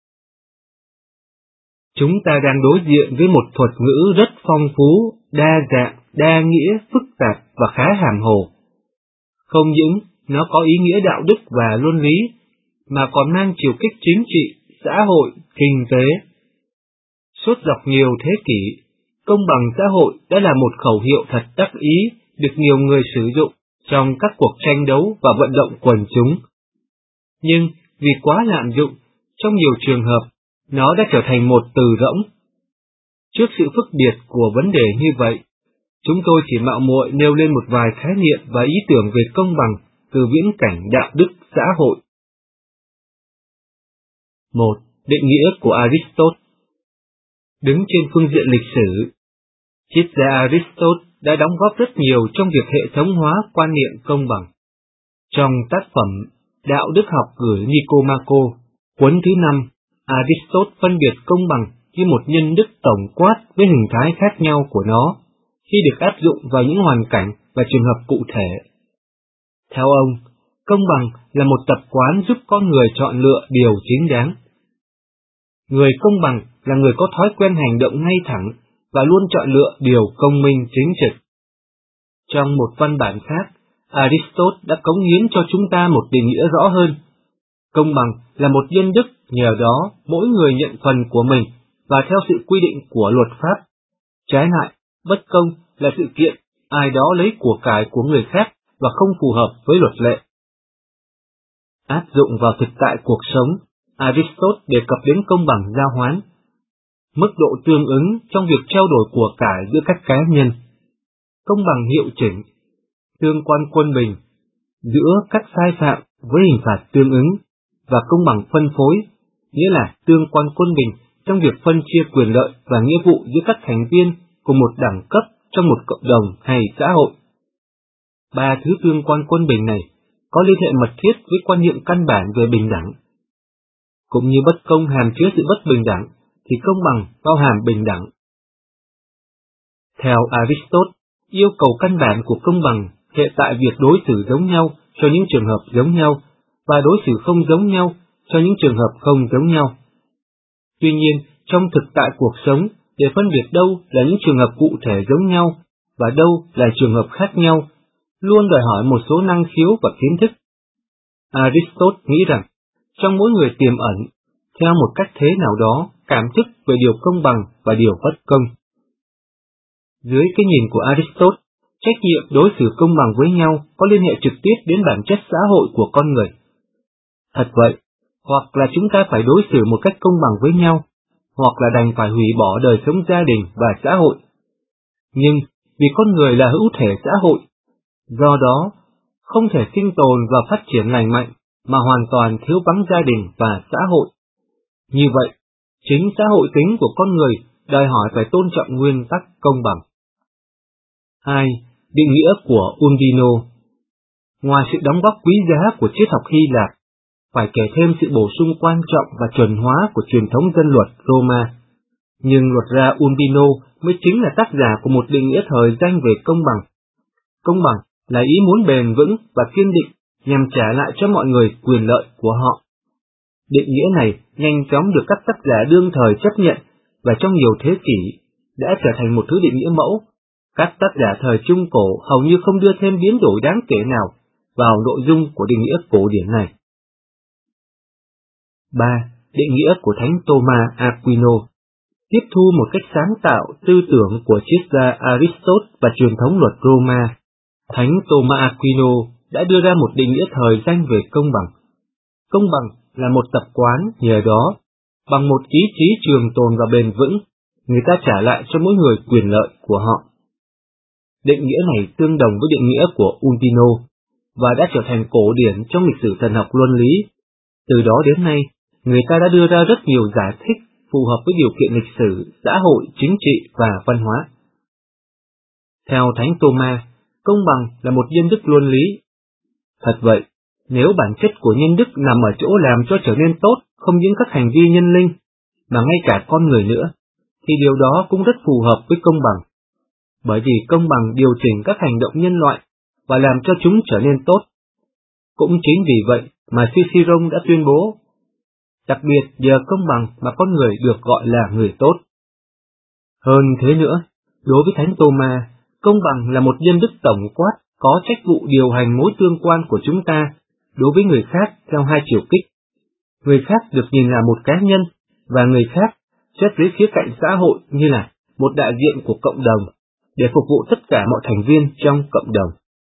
Chúng ta đang đối diện với một thuật ngữ rất phong phú, đa dạng, đa nghĩa, phức tạp và khá hàm hồ. Không những nó có ý nghĩa đạo đức và luân lý, mà còn mang chiều kích chính trị, xã hội, kinh tế. Suốt dọc nhiều thế kỷ, công bằng xã hội đã là một khẩu hiệu thật đắc ý được nhiều người sử dụng trong các cuộc tranh đấu và vận động quần chúng. Nhưng vì quá lạm dụng, trong nhiều trường hợp, nó đã trở thành một từ rỗng. Trước sự phức biệt của vấn đề như vậy, chúng tôi chỉ mạo muội nêu lên một vài khái niệm và ý tưởng về công bằng từ viễn cảnh đạo đức xã hội. 1. Định nghĩa của Aristotle. Đứng trên phương diện lịch sử, triết gia Aristotle đã đóng góp rất nhiều trong việc hệ thống hóa quan niệm công bằng. Trong tác phẩm Đạo đức học gửi Nicomaco, cuốn thứ 5, Aristotle phân biệt công bằng như một nhân đức tổng quát với hình thái khác nhau của nó, khi được áp dụng vào những hoàn cảnh và trường hợp cụ thể. Theo ông, công bằng là một tập quán giúp con người chọn lựa điều chính đáng. Người công bằng là người có thói quen hành động ngay thẳng và luôn chọn lựa điều công minh chính trực. Trong một văn bản khác, Aristotle đã cống hiến cho chúng ta một định nghĩa rõ hơn. Công bằng là một nhân đức, nhờ đó mỗi người nhận phần của mình và theo sự quy định của luật pháp. Trái lại, bất công là sự kiện ai đó lấy của cải của người khác và không phù hợp với luật lệ. Áp dụng vào thực tại cuộc sống, Aristotle đề cập đến công bằng giao hoán, mức độ tương ứng trong việc trao đổi của cải giữa các cá nhân, công bằng hiệu chỉnh, tương quan quân bình giữa các sai phạm với hình phạt tương ứng, và công bằng phân phối, nghĩa là tương quan quân bình trong việc phân chia quyền lợi và nghĩa vụ giữa các thành viên của một đẳng cấp trong một cộng đồng hay xã hội. Ba thứ tương quan quân bình này có liên hệ mật thiết với quan niệm căn bản về bình đẳng. Cũng như bất công hàm chứa sự bất bình đẳng, thì công bằng bao hàm bình đẳng. Theo Aristotle, yêu cầu căn bản của công bằng hệ tại việc đối xử giống nhau cho những trường hợp giống nhau và đối xử không giống nhau cho những trường hợp không giống nhau. Tuy nhiên, trong thực tại cuộc sống, để phân biệt đâu là những trường hợp cụ thể giống nhau và đâu là trường hợp khác nhau, luôn đòi hỏi một số năng khiếu và kiến thức. Aristotle nghĩ rằng, trong mỗi người tiềm ẩn, theo một cách thế nào đó, cảm thức về điều công bằng và điều bất công. Dưới cái nhìn của Aristotle, trách nhiệm đối xử công bằng với nhau có liên hệ trực tiếp đến bản chất xã hội của con người. Thật vậy, hoặc là chúng ta phải đối xử một cách công bằng với nhau, hoặc là đành phải hủy bỏ đời sống gia đình và xã hội. Nhưng vì con người là hữu thể xã hội, do đó không thể sinh tồn và phát triển lành mạnh mà hoàn toàn thiếu vắng gia đình và xã hội. Như vậy, chính xã hội tính của con người đòi hỏi phải tôn trọng nguyên tắc công bằng. 2. Định nghĩa của Undino. Ngoài sự đóng góp quý giá của triết học Hy Lạp, phải kể thêm sự bổ sung quan trọng và chuẩn hóa của truyền thống dân luật Roma. Nhưng luật gia Urbino mới chính là tác giả của một định nghĩa thời danh về công bằng. Công bằng là ý muốn bền vững và kiên định nhằm trả lại cho mọi người quyền lợi của họ. Định nghĩa này nhanh chóng được các tác giả đương thời chấp nhận và trong nhiều thế kỷ đã trở thành một thứ định nghĩa mẫu. Các tác giả thời Trung Cổ hầu như không đưa thêm biến đổi đáng kể nào vào nội dung của định nghĩa cổ điển này. 3. Định nghĩa của Thánh Thomas Aquino tiếp thu một cách sáng tạo tư tưởng của triết gia Aristotle và truyền thống luật Roma. Thánh Thomas Aquino đã đưa ra một định nghĩa thời danh về công bằng. Công bằng là một tập quán, nhờ đó, bằng một ý chí trường tồn và bền vững, người ta trả lại cho mỗi người quyền lợi của họ. Định nghĩa này tương đồng với định nghĩa của Urbino và đã trở thành cổ điển trong lịch sử thần học luân lý. Từ đó đến nay, người ta đã đưa ra rất nhiều giải thích phù hợp với điều kiện lịch sử, xã hội, chính trị và văn hóa. Theo Thánh Thomas, công bằng là một nhân đức luân lý. Thật vậy, nếu bản chất của nhân đức nằm ở chỗ làm cho trở nên tốt không những các hành vi nhân linh, mà ngay cả con người nữa, thì điều đó cũng rất phù hợp với công bằng. Bởi vì công bằng điều chỉnh các hành động nhân loại và làm cho chúng trở nên tốt. Cũng chính vì vậy mà Cicero đã tuyên bố, đặc biệt nhờ công bằng mà con người được gọi là người tốt. Hơn thế nữa, đối với Thánh Thomas, công bằng là một nhân đức tổng quát có trách vụ điều hành mối tương quan của chúng ta đối với người khác theo hai chiều kích. Người khác được nhìn là một cá nhân, và người khác xét dưới khía cạnh xã hội như là một đại diện của cộng đồng, để phục vụ tất cả mọi thành viên trong cộng đồng.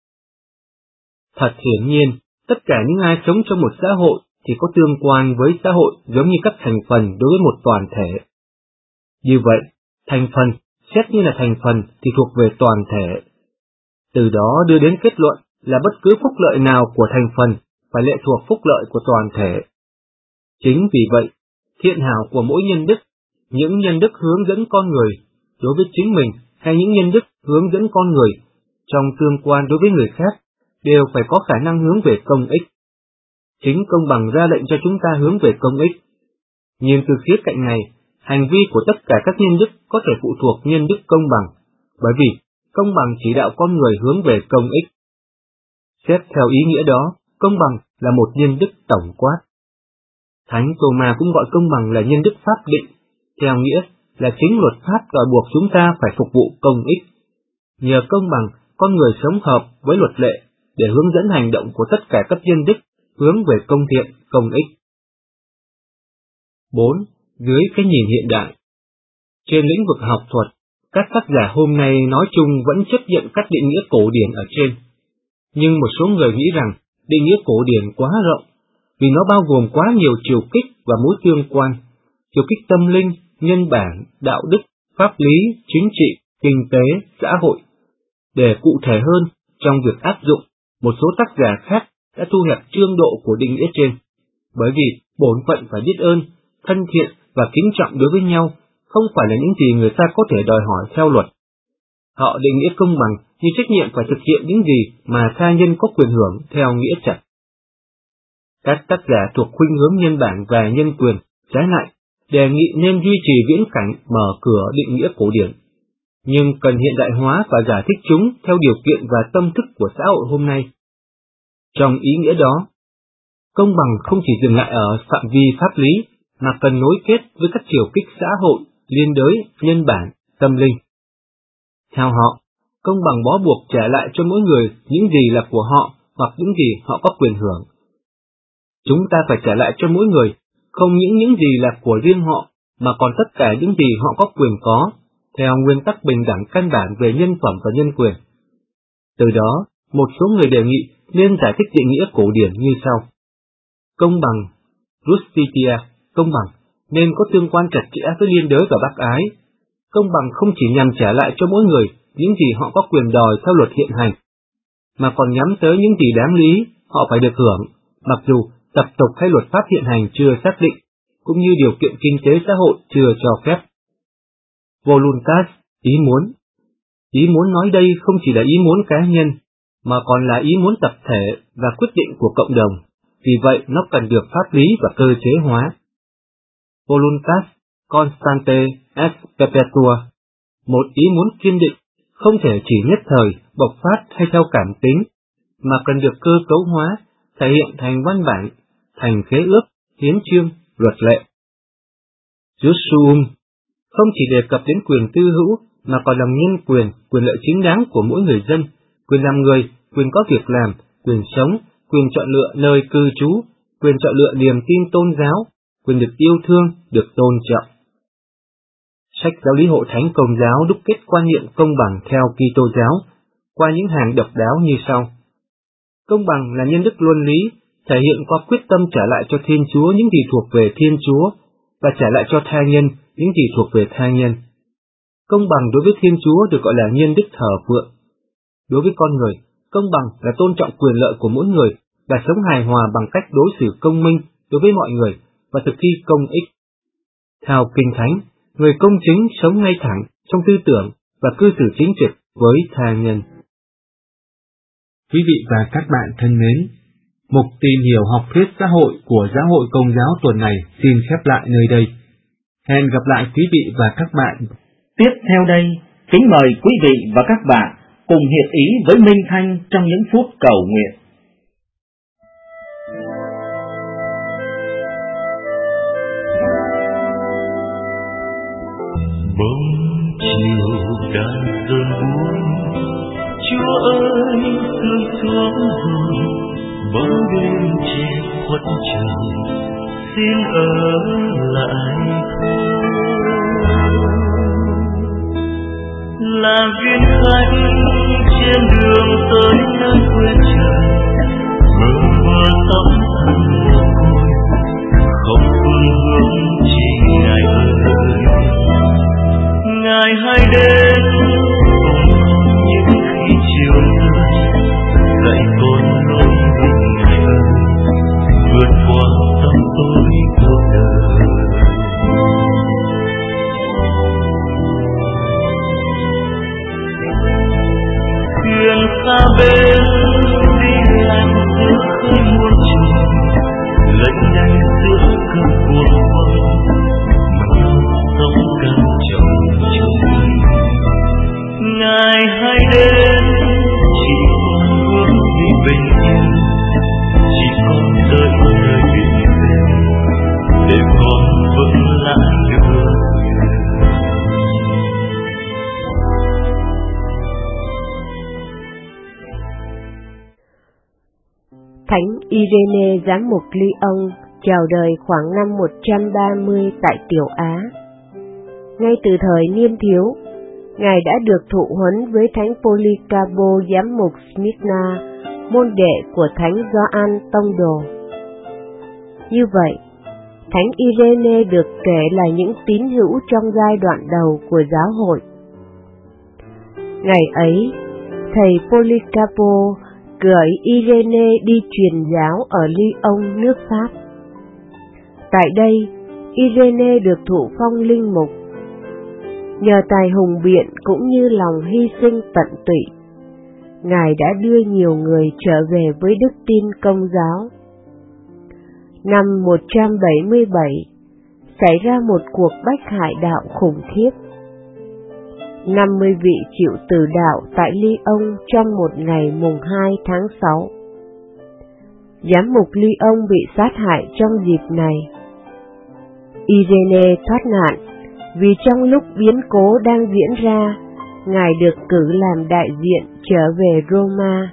Thật hiển nhiên, tất cả những ai sống trong một xã hội thì có tương quan với xã hội giống như các thành phần đối với một toàn thể. Như vậy, thành phần, xét như là thành phần thì thuộc về toàn thể. Từ đó đưa đến kết luận là bất cứ phúc lợi nào của thành phần phải lệ thuộc phúc lợi của toàn thể. Chính vì vậy, thiện hảo của mỗi nhân đức, những nhân đức hướng dẫn con người đối với chính mình hay những nhân đức hướng dẫn con người trong tương quan đối với người khác đều phải có khả năng hướng về công ích. Chính công bằng ra lệnh cho chúng ta hướng về công ích. Nhưng từ khía cạnh này, hành vi của tất cả các nhân đức có thể phụ thuộc nhân đức công bằng, bởi vì công bằng chỉ đạo con người hướng về công ích. Xét theo ý nghĩa đó, công bằng là một nhân đức tổng quát. Thánh Thomas cũng gọi công bằng là nhân đức pháp định, theo nghĩa là chính luật pháp đòi buộc chúng ta phải phục vụ công ích. Nhờ công bằng, con người sống hợp với luật lệ để hướng dẫn hành động của tất cả các nhân đức hướng về công thiện, công ích. 4. Dưới cái nhìn hiện đại. Trên lĩnh vực học thuật, các tác giả hôm nay nói chung vẫn chấp nhận các định nghĩa cổ điển ở trên. Nhưng một số người nghĩ rằng định nghĩa cổ điển quá rộng, vì nó bao gồm quá nhiều chiều kích và mối tương quan, chiều kích tâm linh, nhân bản, đạo đức, pháp lý, chính trị, kinh tế, xã hội. Để cụ thể hơn, trong việc áp dụng, một số tác giả khác đã thu hẹp chương độ của định nghĩa trên, bởi vì bổn phận phải biết ơn, thân thiện và kính trọng đối với nhau không phải là những gì người ta có thể đòi hỏi theo luật. Họ định nghĩa công bằng như trách nhiệm phải thực hiện những gì mà tha nhân có quyền hưởng theo nghĩa chặt. Các tác giả thuộc khuynh hướng nhân bản và nhân quyền, trái lại, đề nghị nên duy trì viễn cảnh mở cửa định nghĩa cổ điển, nhưng cần hiện đại hóa và giải thích chúng theo điều kiện và tâm thức của xã hội hôm nay. Trong ý nghĩa đó, công bằng không chỉ dừng lại ở phạm vi pháp lý, mà cần nối kết với các chiều kích xã hội, liên đới, nhân bản, tâm linh. Theo họ, công bằng bó buộc trả lại cho mỗi người những gì là của họ hoặc những gì họ có quyền hưởng. Chúng ta phải trả lại cho mỗi người không những gì là của riêng họ, mà còn tất cả những gì họ có quyền có, theo nguyên tắc bình đẳng căn bản về nhân phẩm và nhân quyền. Từ đó, một số người đề nghị nên giải thích định nghĩa cổ điển như sau. Công bằng, justitia, công bằng, nên có tương quan chặt chẽ với liên đới và bác ái. Công bằng không chỉ nhằm trả lại cho mỗi người những gì họ có quyền đòi theo luật hiện hành, mà còn nhắm tới những gì đáng lý họ phải được hưởng, mặc dù tập tục hay luật pháp hiện hành chưa xác định, cũng như điều kiện kinh tế xã hội chưa cho phép. Voluntas, ý muốn. Ý muốn nói đây không chỉ là ý muốn cá nhân, mà còn là ý muốn tập thể và quyết định của cộng đồng, vì vậy nó cần được pháp lý và cơ chế hóa. Voluntas constante ex perpetua, một ý muốn kiên định, không thể chỉ nhất thời, bộc phát hay theo cảm tính, mà cần được cơ cấu hóa, thể hiện thành văn bản, thành khế ước, hiến chương, luật lệ. Jus suum không chỉ đề cập đến quyền tư hữu, mà còn là nhân quyền lợi chính đáng của mỗi người dân, quyền làm người, quyền có việc làm, quyền sống, quyền chọn lựa nơi cư trú, quyền chọn lựa niềm tin tôn giáo, quyền được yêu thương, được tôn trọng. Sách giáo lý Hội Thánh Công giáo đúc kết quan niệm công bằng theo Kitô giáo qua những hàng độc đáo như sau. Công bằng là nhân đức luân lý, thể hiện qua quyết tâm trả lại cho Thiên Chúa những gì thuộc về Thiên Chúa và trả lại cho tha nhân những gì thuộc về tha nhân. Công bằng đối với Thiên Chúa được gọi là nhân đức thờ phượng. Đối với con người, công bằng là tôn trọng quyền lợi của mỗi người và sống hài hòa bằng cách đối xử công minh đối với mọi người và thực thi công ích. Theo Kinh Thánh, người công chính sống ngay thẳng trong tư tưởng và cư xử chính trực với tha nhân. Quý vị và các bạn thân mến, mục tìm hiểu học thuyết xã hội của Giáo hội Công giáo tuần này xin khép lại nơi đây. Hẹn gặp lại quý vị và các bạn. Tiếp theo đây, kính mời quý vị và các bạn cùng hiệp ý với Minh Thanh trong những phút cầu nguyện. Bóng chiều đang dần buông, Chúa ơi sương xuống rồi, bóng đêm che khuất trời, xin ở lại thôi. Là viên khách trên đường tới nơi quê trời, mơ mơ tóc thầm mồ côi, không phương hướng chỉ Ngài ơi. Ngài hãy đến cùng con những khi chiều rơi, dạy con lối đi Ngài ơi, vượt qua tăm tối cuộc đời. Thuyền xa bên đi lạnh giữa khơi muôn trùng, lênh đênh giữa cơn cuồng phong, mưa sóng càng chồng chung. Ngài hãy đến, chỉ còn hướng đi bình yên, chỉ còn đợi người bình yên, để con vững lại được. Thánh Irene giám mục Lyon chào đời khoảng năm 130 tại Tiểu Á. Ngay từ thời niên thiếu, Ngài đã được thụ huấn với Thánh Polycarpo giám mục Smyrna, môn đệ của Thánh Gioan Tông Đồ. Như vậy, Thánh Irene được kể là những tín hữu trong giai đoạn đầu của giáo hội. Ngày ấy, thầy Polycarpo gửi Irene đi truyền giáo ở Lyon, nước Pháp. Tại đây, Irene được thụ phong linh mục. Nhờ tài hùng biện cũng như lòng hy sinh tận tụy, Ngài đã đưa nhiều người trở về với đức tin Công giáo. Năm 177, xảy ra một cuộc bách hại đạo khủng khiếp. 50 vị chịu tử đạo tại Lyon trong một ngày mùng 2 tháng 6. Giám mục Lyon bị sát hại trong dịp này. Irene thoát nạn vì trong lúc biến cố đang diễn ra, Ngài được cử làm đại diện trở về Roma.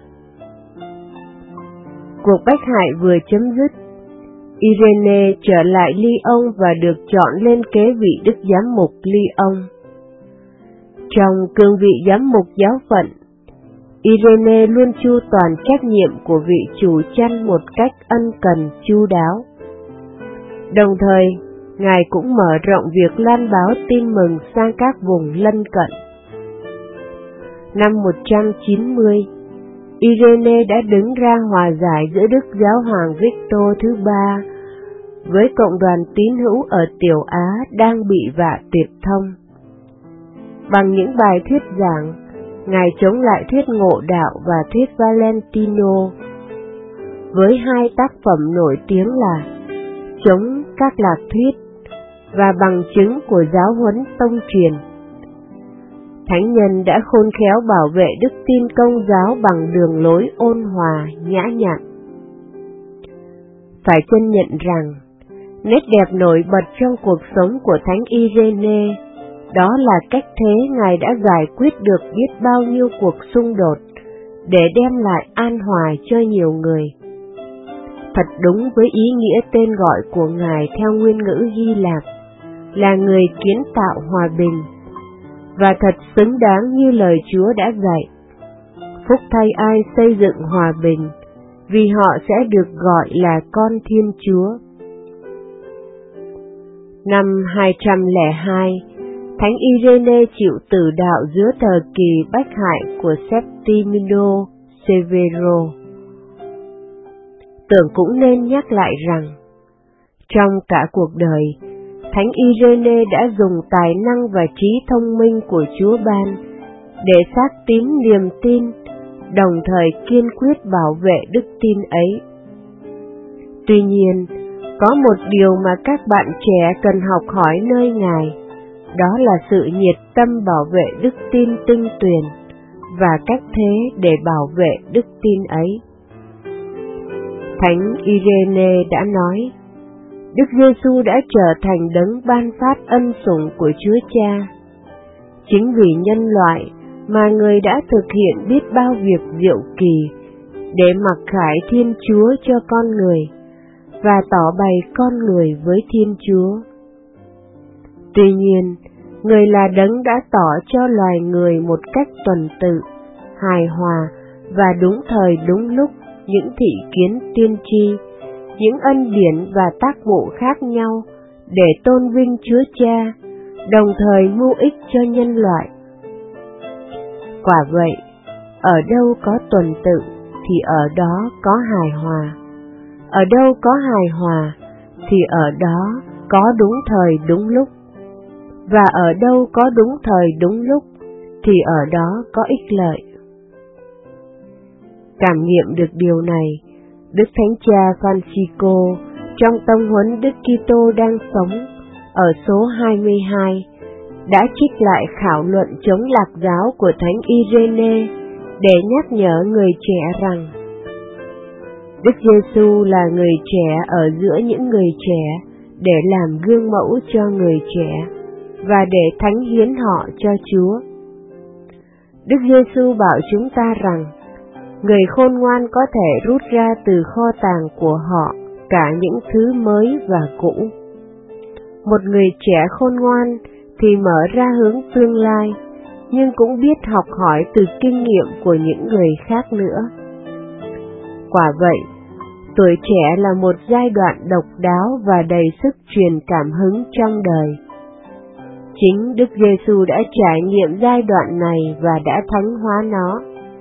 Cuộc bách hại vừa chấm dứt, Irene trở lại Lyon và được chọn lên kế vị đức giám mục Lyon. Trong cương vị giám mục giáo phận, Irene luôn chu toàn trách nhiệm của vị chủ chăn một cách ân cần chu đáo. Đồng thời, Ngài cũng mở rộng việc loan báo tin mừng sang các vùng lân cận. Năm 190, Irene đã đứng ra hòa giải giữa Đức Giáo hoàng Victor thứ ba với cộng đoàn tín hữu ở Tiểu Á đang bị vạ tiệt thông. Bằng những bài thuyết giảng, Ngài chống lại thuyết ngộ đạo và thuyết Valentino, với hai tác phẩm nổi tiếng là Chống các lạc thuyết và bằng chứng của giáo huấn tông truyền. Thánh nhân đã khôn khéo bảo vệ đức tin Công giáo bằng đường lối ôn hòa, nhã nhặn. Phải chân nhận rằng, nét đẹp nổi bật trong cuộc sống của Thánh Irene, đó là cách thế Ngài đã giải quyết được biết bao nhiêu cuộc xung đột, để đem lại an hòa cho nhiều người. Thật đúng với ý nghĩa tên gọi của Ngài theo nguyên ngữ Hy Lạp, là người kiến tạo hòa bình, và thật xứng đáng như lời Chúa đã dạy. Phúc thay ai xây dựng hòa bình, vì họ sẽ được gọi là con Thiên Chúa. Năm 202, Thánh Irene chịu tử đạo giữa thời kỳ bách hại của Septimino Severo. Tưởng cũng nên nhắc lại rằng, trong cả cuộc đời, Thánh Irene đã dùng tài năng và trí thông minh của Chúa ban để xác tín niềm tin, đồng thời kiên quyết bảo vệ đức tin ấy. Tuy nhiên, có một điều mà các bạn trẻ cần học hỏi nơi Ngài, đó là sự nhiệt tâm bảo vệ đức tin tinh tuyền và cách thế để bảo vệ đức tin ấy. Thánh Irene đã nói, Đức Giêsu đã trở thành đấng ban phát ân sủng của Chúa Cha. Chính vì nhân loại mà Người đã thực hiện biết bao việc diệu kỳ để mặc khải Thiên Chúa cho con người và tỏ bày con người với Thiên Chúa. Tuy nhiên, Người là đấng đã tỏ cho loài người một cách tuần tự, hài hòa và đúng thời đúng lúc những thị kiến tiên tri, những ân điển và tác vụ khác nhau để tôn vinh Chúa Cha, đồng thời mưu ích cho nhân loại. Quả vậy, ở đâu có tuần tự thì ở đó có hài hòa, ở đâu có hài hòa thì ở đó có đúng thời đúng lúc, và ở đâu có đúng thời đúng lúc thì ở đó có ích lợi. Cảm nghiệm được điều này, Đức Thánh Cha Francisco trong tông huấn Đức Kitô đang sống ở số 22 đã trích lại khảo luận chống lạc giáo của Thánh Irene để nhắc nhở người trẻ rằng Đức Giêsu là người trẻ ở giữa những người trẻ để làm gương mẫu cho người trẻ và để thánh hiến họ cho Chúa. Đức Giêsu bảo chúng ta rằng người khôn ngoan có thể rút ra từ kho tàng của họ cả những thứ mới và cũ. Một người trẻ khôn ngoan thì mở ra hướng tương lai, nhưng cũng biết học hỏi từ kinh nghiệm của những người khác nữa. Quả vậy, tuổi trẻ là một giai đoạn độc đáo và đầy sức truyền cảm hứng trong đời. Chính Đức Giêsu đã trải nghiệm giai đoạn này và đã thánh hóa nó.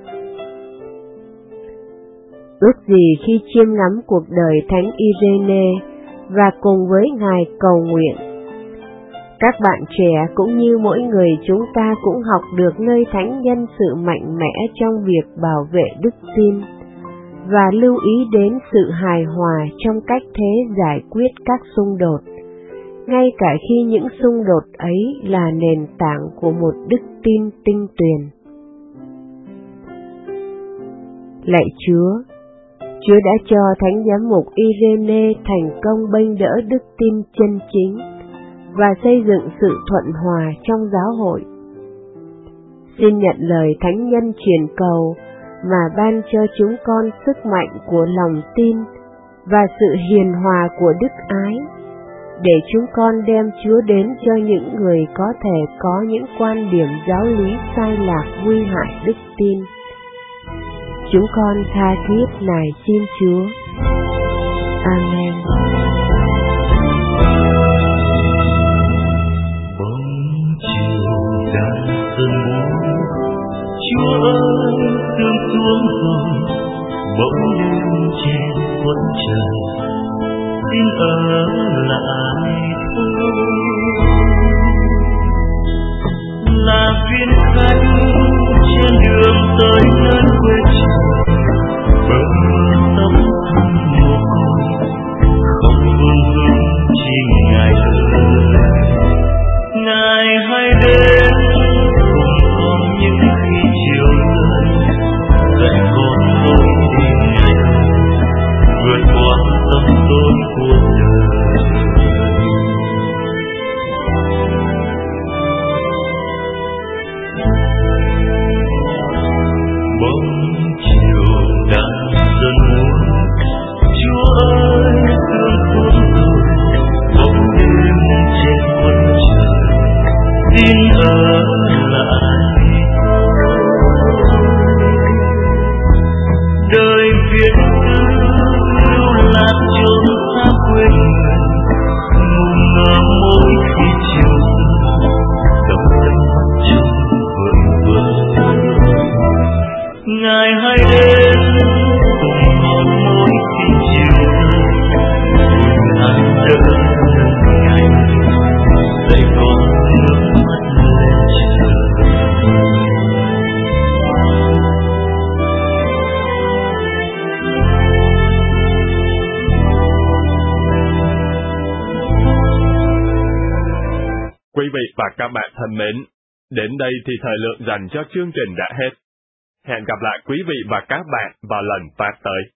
Ước gì khi chiêm ngắm cuộc đời Thánh Irene và cùng với Ngài cầu nguyện, các bạn trẻ cũng như mỗi người chúng ta cũng học được nơi thánh nhân sự mạnh mẽ trong việc bảo vệ đức tin và lưu ý đến sự hài hòa trong cách thế giải quyết các xung đột, ngay cả khi những xung đột ấy là nền tảng của một đức tin tinh tuyền. Lạy Chúa, Chúa đã cho Thánh Giám mục Irene thành công bênh đỡ đức tin chân chính và xây dựng sự thuận hòa trong giáo hội. Xin nhận lời Thánh nhân truyền cầu mà ban cho chúng con sức mạnh của lòng tin và sự hiền hòa của đức ái, để chúng con đem Chúa đến cho những người có thể có những quan điểm giáo lý sai lạc nguy hại đức tin. Chúng con tha thiết nài xin Chúa. Amen. Bóng chiều đã dần buông, Chúa ơi sương xuống rồi, bỗng đêm che khuất trời, xin ở lại thôi. Là viên khách trên đường tới nơi quê trời, bờ tóc thắm mồ côi, không vương hứng chỉ Ngài ơi. Quý vị và các bạn thân mến, đến đây thì thời lượng dành cho chương trình đã hết. Hẹn gặp lại quý vị và các bạn vào lần phát tới.